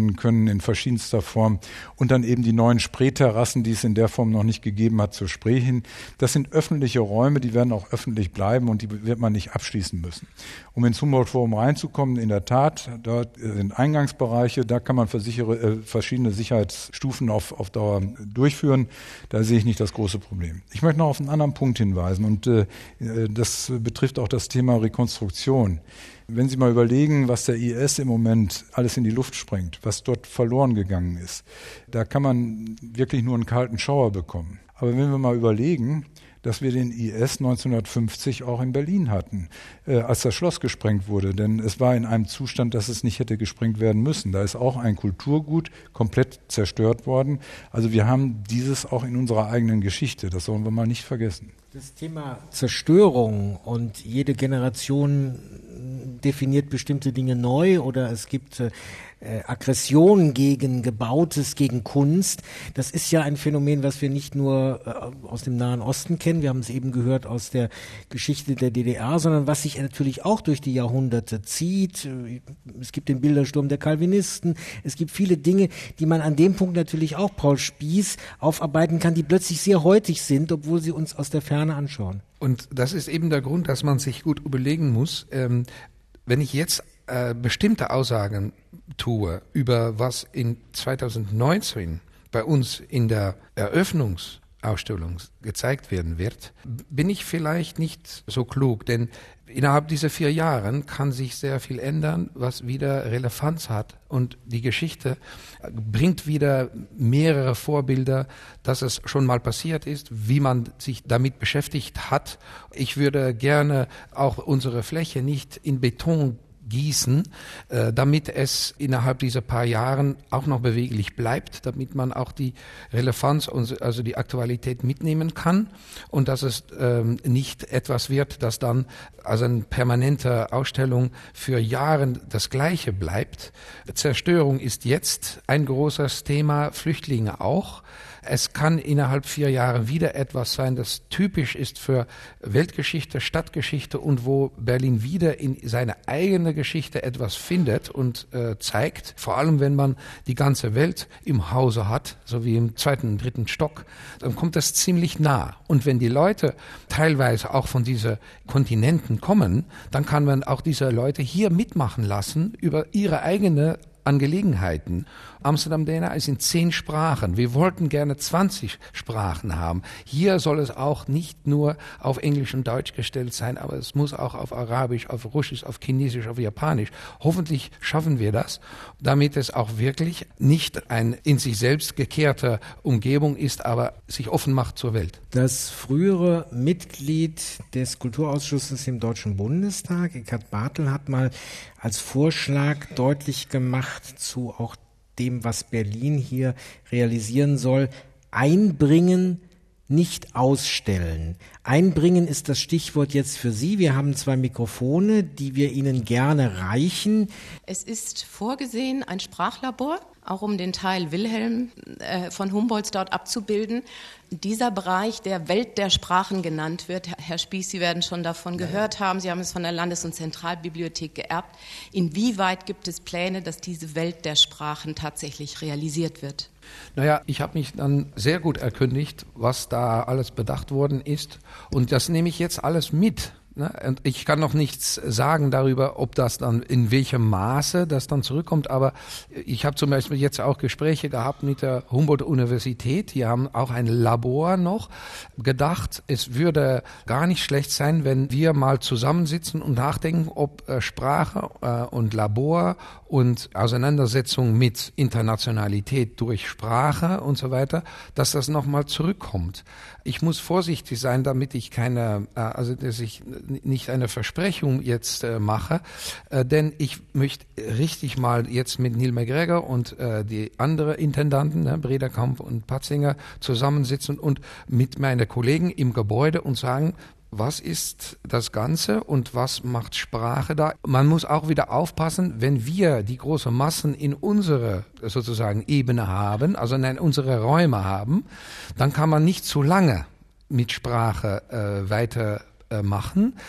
Ausstellungen in verschiedenster Form und dann eben die neuen Spreeterrassen, die es in der Form noch nicht gegeben hat, zur Spree hin. Das sind öffentliche Räume, die werden auch öffentlich bleiben und die wird man nicht abschließen müssen. Um ins Humboldt-Forum reinzukommen, in der Tat, dort sind Eingangsbereiche, da kann man versichere, äh, verschiedene Sicherheitsstufen auf, auf Dauer durchführen. Da sehe ich nicht das große Problem. Ich möchte noch auf einen anderen Punkt hinweisen und äh, das betrifft auch das Thema Rekonstruktion. Wenn Sie mal überlegen, was der I S im Moment alles in die Luft sprengt, was dort verloren gegangen ist, da kann man wirklich nur einen kalten Schauer bekommen. Aber wenn wir mal überlegen, dass wir den I S neunzehnhundertfünfzig auch in Berlin hatten, äh, als das Schloss gesprengt wurde. Denn es war in einem Zustand, dass es nicht hätte gesprengt werden müssen. Da ist auch ein Kulturgut komplett zerstört worden. Also wir haben dieses auch in unserer eigenen Geschichte. Das sollen wir mal nicht vergessen. Das Thema Zerstörung und jede Generation definiert bestimmte Dinge neu oder es gibt äh, Aggression gegen Gebautes, gegen Kunst. Das ist ja ein Phänomen, was wir nicht nur äh, aus dem Nahen Osten kennen, wir haben es eben gehört aus der Geschichte der D D R, sondern was sich natürlich auch durch die Jahrhunderte zieht. Es gibt den Bildersturm der Calvinisten, es gibt viele Dinge, die man an dem Punkt natürlich auch Paul Spieß aufarbeiten kann, die plötzlich sehr heutig sind, obwohl sie uns aus der Ferne anschauen. Und das ist eben der Grund, dass man sich gut überlegen muss, ähm, wenn ich jetzt äh, bestimmte Aussagen tue über was in zweitausendneunzehn bei uns in der Eröffnungsausstellung gezeigt werden wird, bin ich vielleicht nicht so klug, denn innerhalb dieser vier Jahren kann sich sehr viel ändern, was wieder Relevanz hat und die Geschichte bringt wieder mehrere Vorbilder, dass es schon mal passiert ist, wie man sich damit beschäftigt hat. Ich würde gerne auch unsere Fläche nicht in Beton gießen, äh, damit es innerhalb dieser paar Jahren auch noch beweglich bleibt, damit man auch die Relevanz, und also die Aktualität mitnehmen kann und dass es ähm, nicht etwas wird, das dann als eine permanente Ausstellung für Jahre das Gleiche bleibt. Zerstörung ist jetzt ein großes Thema, Flüchtlinge auch. Es kann innerhalb vier Jahren wieder etwas sein, das typisch ist für Weltgeschichte, Stadtgeschichte und wo Berlin wieder in seine eigene Geschichte etwas findet und äh, zeigt. Vor allem, wenn man die ganze Welt im Hause hat, so wie im zweiten und dritten Stock, dann kommt das ziemlich nah. Und wenn die Leute teilweise auch von diesen Kontinenten kommen, dann kann man auch diese Leute hier mitmachen lassen über ihre eigene Angelegenheiten. Amsterdam D N A ist in zehn Sprachen. Wir wollten gerne zwanzig Sprachen haben. Hier soll es auch nicht nur auf Englisch und Deutsch gestellt sein, aber es muss auch auf Arabisch, auf Russisch, auf Chinesisch, auf Japanisch. Hoffentlich schaffen wir das, damit es auch wirklich nicht eine in sich selbst gekehrte Umgebung ist, aber sich offen macht zur Welt. Das frühere Mitglied des Kulturausschusses im Deutschen Bundestag, Eckhard Bartel, hat mal als Vorschlag deutlich gemacht zu auch dem, was Berlin hier realisieren soll, einbringen, nicht ausstellen. Einbringen ist das Stichwort jetzt für Sie. Wir haben zwei Mikrofone, die wir Ihnen gerne reichen. Es ist vorgesehen, ein Sprachlabor, auch um den Teil Wilhelm äh, von Humboldts dort abzubilden. Dieser Bereich, der Welt der Sprachen genannt wird, Herr Spieß, Sie werden schon davon gehört haben, Sie haben es von der Landes- und Zentralbibliothek geerbt. Inwieweit gibt es Pläne, dass diese Welt der Sprachen tatsächlich realisiert wird? Naja, ich habe mich dann sehr gut erkundigt, was da alles bedacht worden ist. Und das nehme ich jetzt alles mit. Und ich kann noch nichts sagen darüber, ob das dann in welchem Maße das dann zurückkommt, aber ich habe zum Beispiel jetzt auch Gespräche gehabt mit der Humboldt-Universität, die haben auch ein Labor noch gedacht, es würde gar nicht schlecht sein, wenn wir mal zusammensitzen und nachdenken, ob Sprache und Labor und Auseinandersetzung mit Internationalität durch Sprache und so weiter, dass das nochmal zurückkommt. Ich muss vorsichtig sein, damit ich keine, also dass ich nicht eine Versprechung jetzt äh, mache, äh, denn ich möchte richtig mal jetzt mit Neil MacGregor und äh, die anderen Intendanten, ne, Brederkamp und Patzinger, zusammensitzen und mit meinen Kollegen im Gebäude und sagen, was ist das Ganze und was macht Sprache da? Man muss auch wieder aufpassen, wenn wir die großen Massen in unsere sozusagen Ebene haben, also in unsere Räume haben, dann kann man nicht zu lange mit Sprache äh, weiter machen.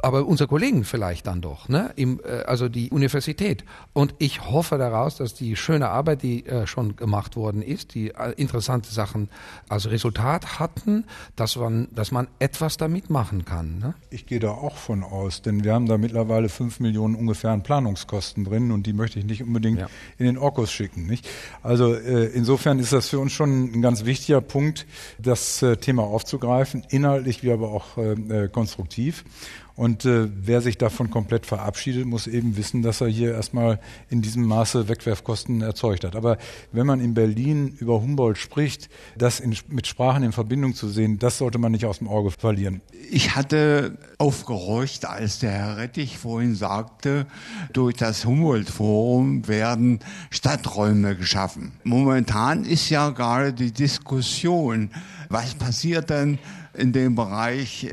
aber unsere Kollegen vielleicht dann doch, ne? Im, äh, also die Universität. Und ich hoffe daraus, dass die schöne Arbeit, die äh, schon gemacht worden ist, die äh, interessante Sachen als Resultat hatten, dass man, dass man etwas damit machen kann. Ne? Ich gehe da auch von aus, denn wir haben da mittlerweile fünf Millionen ungefähr an Planungskosten drin und die möchte ich nicht unbedingt ja. in den Orkus schicken. Nicht? Also äh, insofern ist das für uns schon ein ganz wichtiger Punkt, das äh, Thema aufzugreifen, inhaltlich wie aber auch äh, konstruktiv. Und äh, wer sich davon komplett verabschiedet, muss eben wissen, dass er hier erstmal in diesem Maße Wegwerfkosten erzeugt hat. Aber wenn man in Berlin über Humboldt spricht, das in, mit Sprachen in Verbindung zu sehen, das sollte man nicht aus dem Auge verlieren. Ich hatte aufgehorcht, als der Herr Rettich vorhin sagte, durch das Humboldt-Forum werden Stadträume geschaffen. Momentan ist ja gerade die Diskussion, was passiert denn in dem Bereich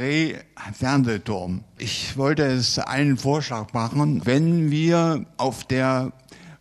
Spree-Fernsehturm. Ich wollte es einen Vorschlag machen, wenn wir auf der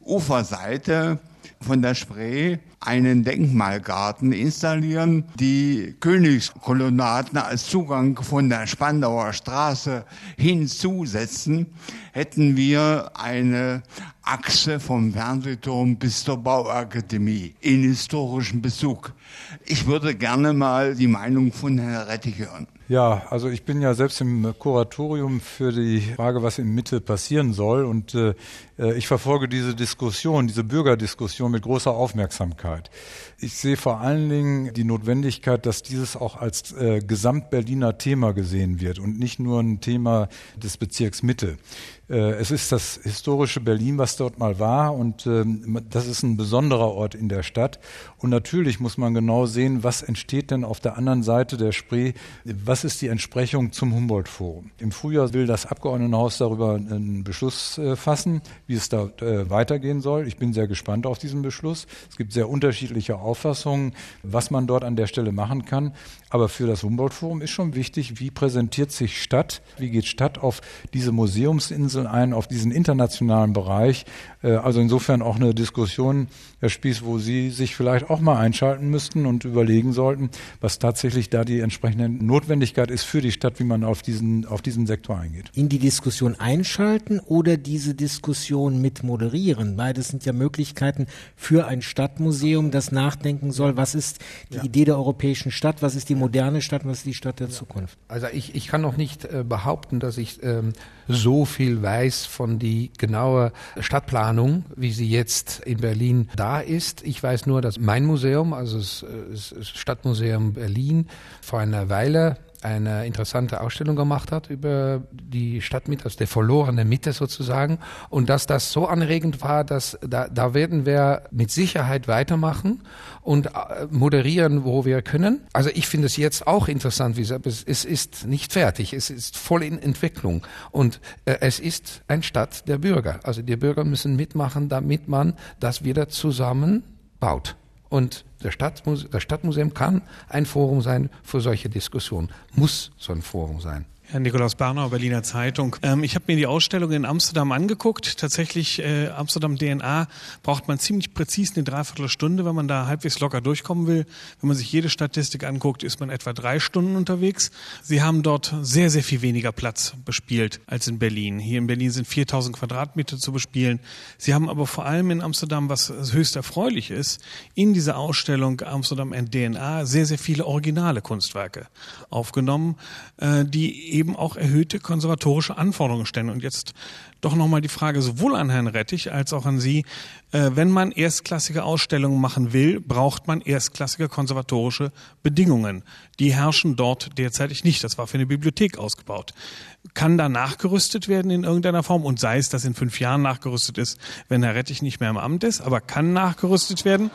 Uferseite von der Spree einen Denkmalgarten installieren, die Königskolonnaden als Zugang von der Spandauer Straße hinzusetzen, hätten wir eine Achse vom Fernsehturm bis zur Bauakademie in historischem Bezug. Ich würde gerne mal die Meinung von Herrn Rettich hören. Ja, also ich bin ja selbst im Kuratorium für die Frage, was in Mitte passieren soll, und äh, ich verfolge diese Diskussion, diese Bürgerdiskussion mit großer Aufmerksamkeit. Ich sehe vor allen Dingen die Notwendigkeit, dass dieses auch als äh, Gesamtberliner Thema gesehen wird und nicht nur ein Thema des Bezirks Mitte. Äh, es ist das historische Berlin, was dort mal war, und äh, das ist ein besonderer Ort in der Stadt. Und natürlich muss man genau sehen, was entsteht denn auf der anderen Seite der Spree, was ist die Entsprechung zum Humboldt-Forum. Im Frühjahr will das Abgeordnetenhaus darüber einen Beschluss äh, fassen, wie es da äh, weitergehen soll. Ich bin sehr gespannt auf diesen Beschluss. Es gibt sehr unterschiedliche Auffassungen, was man dort an der Stelle machen kann. Aber für das Humboldt-Forum ist schon wichtig, wie präsentiert sich Stadt, wie geht Stadt auf diese Museumsinsel ein, auf diesen internationalen Bereich. Äh, also insofern auch eine Diskussion, Herr Spieß, wo Sie sich vielleicht auch mal einschalten müssten und überlegen sollten, was tatsächlich da die entsprechende Notwendigkeit ist für die Stadt, wie man auf diesen, auf diesen Sektor eingeht. In die Diskussion einschalten oder diese Diskussion mit moderieren? Beides sind ja Möglichkeiten für ein Stadtmuseum, das nachdenken soll, was ist die ja. Idee der europäischen Stadt, was ist die moderne Stadt, was ist die Stadt der ja. Zukunft? Also ich, ich kann noch nicht äh, behaupten, dass ich ähm, so viel weiß von die genaue Stadtplanung, wie sie jetzt in Berlin da ist. Ich weiß nur, dass mein Museum, also das, das Stadtmuseum Berlin, vor einer Weile eine interessante Ausstellung gemacht hat über die Stadtmitte, also der verlorene Mitte sozusagen, und dass das so anregend war, dass da, da werden wir mit Sicherheit weitermachen und moderieren, wo wir können. Also ich finde es jetzt auch interessant, wie gesagt, es, es ist nicht fertig, es ist voll in Entwicklung und äh, es ist eine Stadt der Bürger. Also die Bürger müssen mitmachen, damit man das wieder zusammen baut. Und der Stadtmuse- das Stadtmuseum kann ein Forum sein für solche Diskussionen, muss so ein Forum sein. Herr Nikolaus Bernauer, Berliner Zeitung. Ähm, ich habe mir die Ausstellung in Amsterdam angeguckt. Tatsächlich, äh, Amsterdam D N A braucht man ziemlich präzis eine Dreiviertelstunde, wenn man da halbwegs locker durchkommen will. Wenn man sich jede Statistik anguckt, ist man etwa drei Stunden unterwegs. Sie haben dort sehr, sehr viel weniger Platz bespielt als in Berlin. Hier in Berlin sind viertausend Quadratmeter zu bespielen. Sie haben aber vor allem in Amsterdam, was höchst erfreulich ist, in dieser Ausstellung Amsterdam D N A sehr, sehr viele originale Kunstwerke aufgenommen, äh, die eben auch erhöhte konservatorische Anforderungen stellen. Und jetzt doch nochmal die Frage sowohl an Herrn Rettich als auch an Sie. Äh, wenn man erstklassige Ausstellungen machen will, braucht man erstklassige konservatorische Bedingungen. Die herrschen dort derzeitig nicht. Das war für eine Bibliothek ausgebaut. Kann da nachgerüstet werden in irgendeiner Form? Und sei es, dass in fünf Jahren nachgerüstet ist, wenn Herr Rettich nicht mehr im Amt ist, aber kann nachgerüstet werden?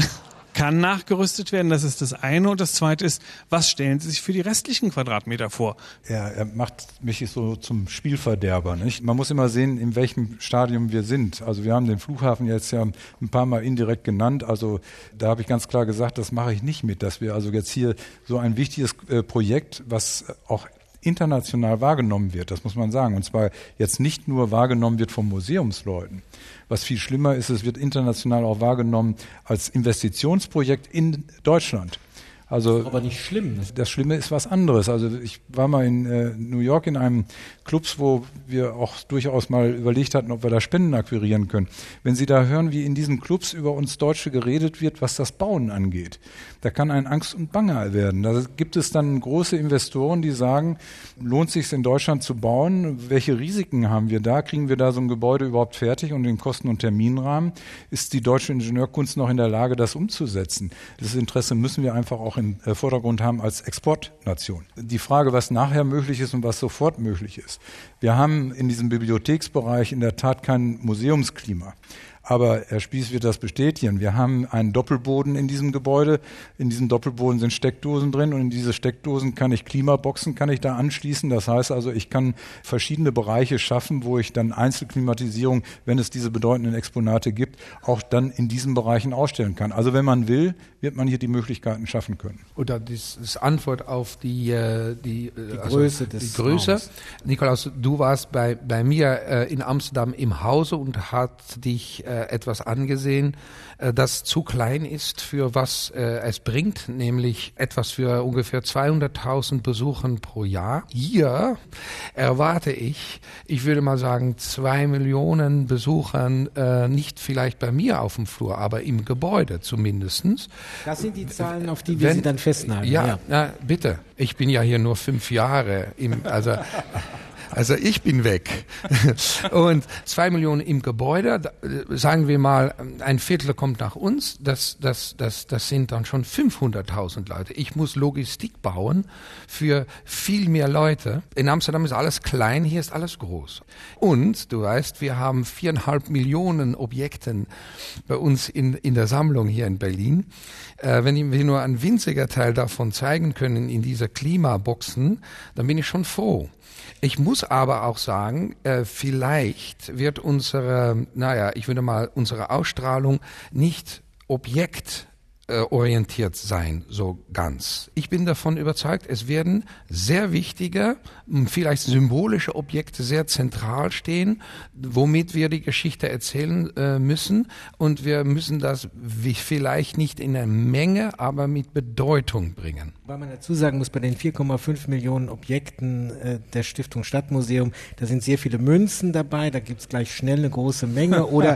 Kann nachgerüstet werden, das ist das eine. Und das zweite ist, was stellen Sie sich für die restlichen Quadratmeter vor? Ja, er macht mich so zum Spielverderber, nicht? Man muss immer sehen, in welchem Stadium wir sind. Also wir haben den Flughafen jetzt ja ein paar Mal indirekt genannt. Also da habe ich ganz klar gesagt, das mache ich nicht mit, dass wir also jetzt hier so ein wichtiges äh, Projekt, was auch international wahrgenommen wird, das muss man sagen. Und zwar jetzt nicht nur wahrgenommen wird von Museumsleuten. Was viel schlimmer ist, es wird international auch wahrgenommen als Investitionsprojekt in Deutschland. Also, aber nicht schlimm. Das Schlimme ist was anderes. Also ich war mal in äh, New York in einem Clubs, wo wir auch durchaus mal überlegt hatten, ob wir da Spenden akquirieren können. Wenn Sie da hören, wie in diesen Clubs über uns Deutsche geredet wird, was das Bauen angeht, da kann ein Angst und Bange werden. Da gibt es dann große Investoren, die sagen, lohnt sich in Deutschland zu bauen? Welche Risiken haben wir da? Kriegen wir da so ein Gebäude überhaupt fertig und den Kosten- und Terminrahmen? Ist die deutsche Ingenieurkunst noch in der Lage, das umzusetzen? Das Interesse müssen wir einfach auch im Vordergrund haben als Exportnation. Die Frage, was nachher möglich ist und was sofort möglich ist. Wir haben in diesem Bibliotheksbereich in der Tat kein Museumsklima. Aber Herr Spieß wird das bestätigen. Wir haben einen Doppelboden in diesem Gebäude. In diesem Doppelboden sind Steckdosen drin und in diese Steckdosen kann ich Klimaboxen, kann ich da anschließen. Das heißt also, ich kann verschiedene Bereiche schaffen, wo ich dann Einzelklimatisierung, wenn es diese bedeutenden Exponate gibt, auch dann in diesen Bereichen ausstellen kann. Also wenn man will, wird man hier die Möglichkeiten schaffen können. Oder das ist Antwort auf die, äh, die, die also Größe des die Größe. Raums. Nikolaus, du warst bei, bei mir äh, in Amsterdam im Hause und hast dich äh, etwas angesehen, äh, das zu klein ist für was äh, es bringt, nämlich etwas für ungefähr zweihunderttausend Besuchern pro Jahr. Hier erwarte ich, ich würde mal sagen, zwei Millionen Besuchern, äh, nicht vielleicht bei mir auf dem Flur, aber im Gebäude zumindestens. Das sind die Zahlen, auf die wir Wenn, Sie dann festnageln. Ja, ja. Na, bitte. Ich bin ja hier nur fünf Jahre. Im, also, also ich bin weg. Und zwei Millionen im Gebäude, sagen wir mal, ein Viertel kommt nach uns. Das, das, das, das sind dann schon fünfhunderttausend Leute. Ich muss Logistik bauen für viel mehr Leute. In Amsterdam ist alles klein, hier ist alles groß. Und du weißt, wir haben viereinhalb Millionen Objekten bei uns in, in der Sammlung hier in Berlin. Äh, wenn wir nur ein winziger Teil davon zeigen können in dieser Klimaboxen, dann bin ich schon froh. Ich muss aber auch sagen, äh, vielleicht wird unsere, naja, ich würde mal, unsere Ausstrahlung nicht Objekt orientiert sein, so ganz. Ich bin davon überzeugt, es werden sehr wichtige, vielleicht symbolische Objekte sehr zentral stehen, womit wir die Geschichte erzählen äh, müssen. Und wir müssen das wie vielleicht nicht in der Menge, aber mit Bedeutung bringen. Weil man dazu sagen muss, bei den vier Komma fünf Millionen Objekten äh, der Stiftung Stadtmuseum, da sind sehr viele Münzen dabei, da gibt es gleich schnell eine große Menge. Oder,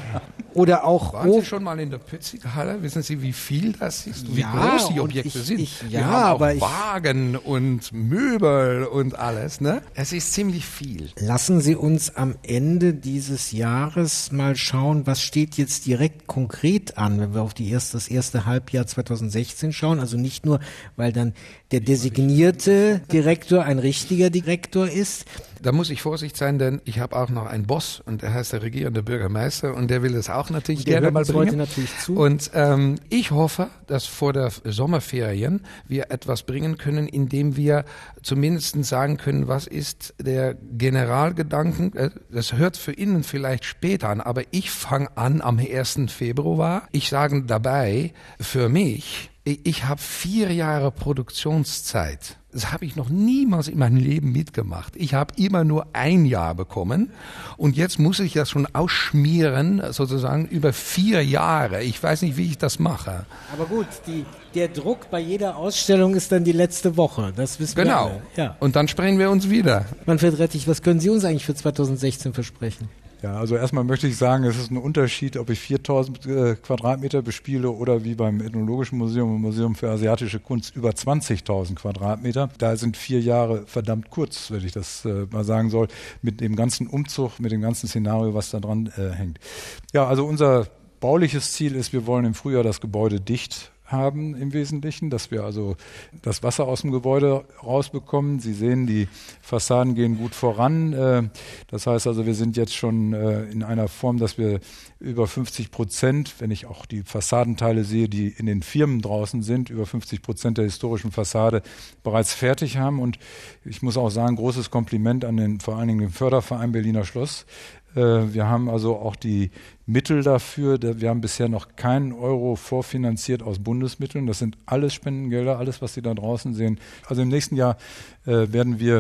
oder auch... Waren Sie schon mal in der Pützig-Halle? Wissen Sie, wie viel das ist, wie ja, groß die Objekte ich, sind. Ich, ja, Wir haben auch aber ich, Wagen und Möbel und alles, ne? Es ist ziemlich viel. Lassen Sie uns am Ende dieses Jahres mal schauen, was steht jetzt direkt konkret an, wenn wir auf die erste, das erste Halbjahr zweitausendsechzehn schauen. Also nicht nur, weil dann der designierte Direktor ein richtiger Direktor ist. Da muss ich vorsichtig sein, denn ich habe auch noch einen Boss und der heißt der regierende Bürgermeister und der will das auch natürlich der gerne hört mal uns bringen. heute natürlich zu. Und ähm, ich hoffe, dass vor der Sommerferien wir etwas bringen können, indem wir zumindest sagen können, was ist der Generalgedanken. Das hört für Ihnen vielleicht später an, aber ich fange an am ersten Februar. Ich sage dabei, für mich, ich habe vier Jahre Produktionszeit. Das habe ich noch niemals in meinem Leben mitgemacht. Ich habe immer nur ein Jahr bekommen und jetzt muss ich das schon ausschmieren, sozusagen über vier Jahre. Ich weiß nicht, wie ich das mache. Aber gut, die, der Druck bei jeder Ausstellung ist dann die letzte Woche. Das wissen genau. wir alle. Ja. Und dann sprechen wir uns wieder. Manfred Rettich, was können Sie uns eigentlich für zweitausendsechzehn versprechen? Ja, also erstmal möchte ich sagen, es ist ein Unterschied, ob ich viertausend äh, Quadratmeter bespiele oder wie beim Ethnologischen Museum und Museum für asiatische Kunst über zwanzigtausend Quadratmeter. Da sind vier Jahre verdammt kurz, wenn ich das äh, mal sagen soll, mit dem ganzen Umzug, mit dem ganzen Szenario, was da dran äh, hängt. Ja, also unser bauliches Ziel ist, wir wollen im Frühjahr das Gebäude dicht haben im Wesentlichen, dass wir also das Wasser aus dem Gebäude rausbekommen. Sie sehen, die Fassaden gehen gut voran. Das heißt also, wir sind jetzt schon in einer Form, dass wir über fünfzig Prozent, wenn ich auch die Fassadenteile sehe, die in den Firmen draußen sind, über fünfzig Prozent der historischen Fassade bereits fertig haben. Und ich muss auch sagen, großes Kompliment an den, vor allen Dingen den Förderverein Berliner Schloss. Wir haben also auch die Mittel dafür. Wir haben bisher noch keinen Euro vorfinanziert aus Bundesmitteln. Das sind alles Spendengelder, alles, was Sie da draußen sehen. Also im nächsten Jahr äh, werden wir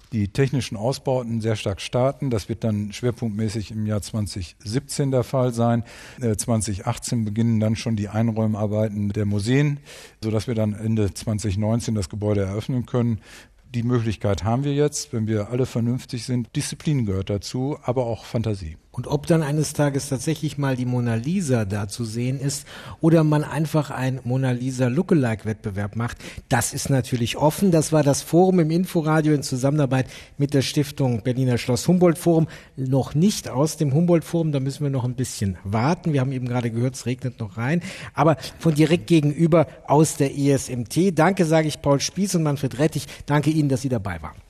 die technischen Ausbauten sehr stark starten. Das wird dann schwerpunktmäßig im Jahr zwanzig siebzehn der Fall sein. Äh, zwanzig achtzehn beginnen dann schon die Einräumarbeiten der Museen, sodass wir dann Ende zwanzig neunzehn das Gebäude eröffnen können. Die Möglichkeit haben wir jetzt, wenn wir alle vernünftig sind. Disziplin gehört dazu, aber auch Fantasie. Und ob dann eines Tages tatsächlich mal die Mona Lisa da zu sehen ist oder man einfach einen Mona Lisa Lookalike-Wettbewerb macht, das ist natürlich offen. Das war das Forum im Inforadio in Zusammenarbeit mit der Stiftung Berliner Schloss Humboldt Forum. Noch nicht aus dem Humboldt Forum, da müssen wir noch ein bisschen warten. Wir haben eben gerade gehört, es regnet noch rein. Aber von direkt gegenüber aus der E S M T. Danke, sage ich Paul Spieß und Manfred Rettich. Danke Ihnen, dass Sie dabei waren.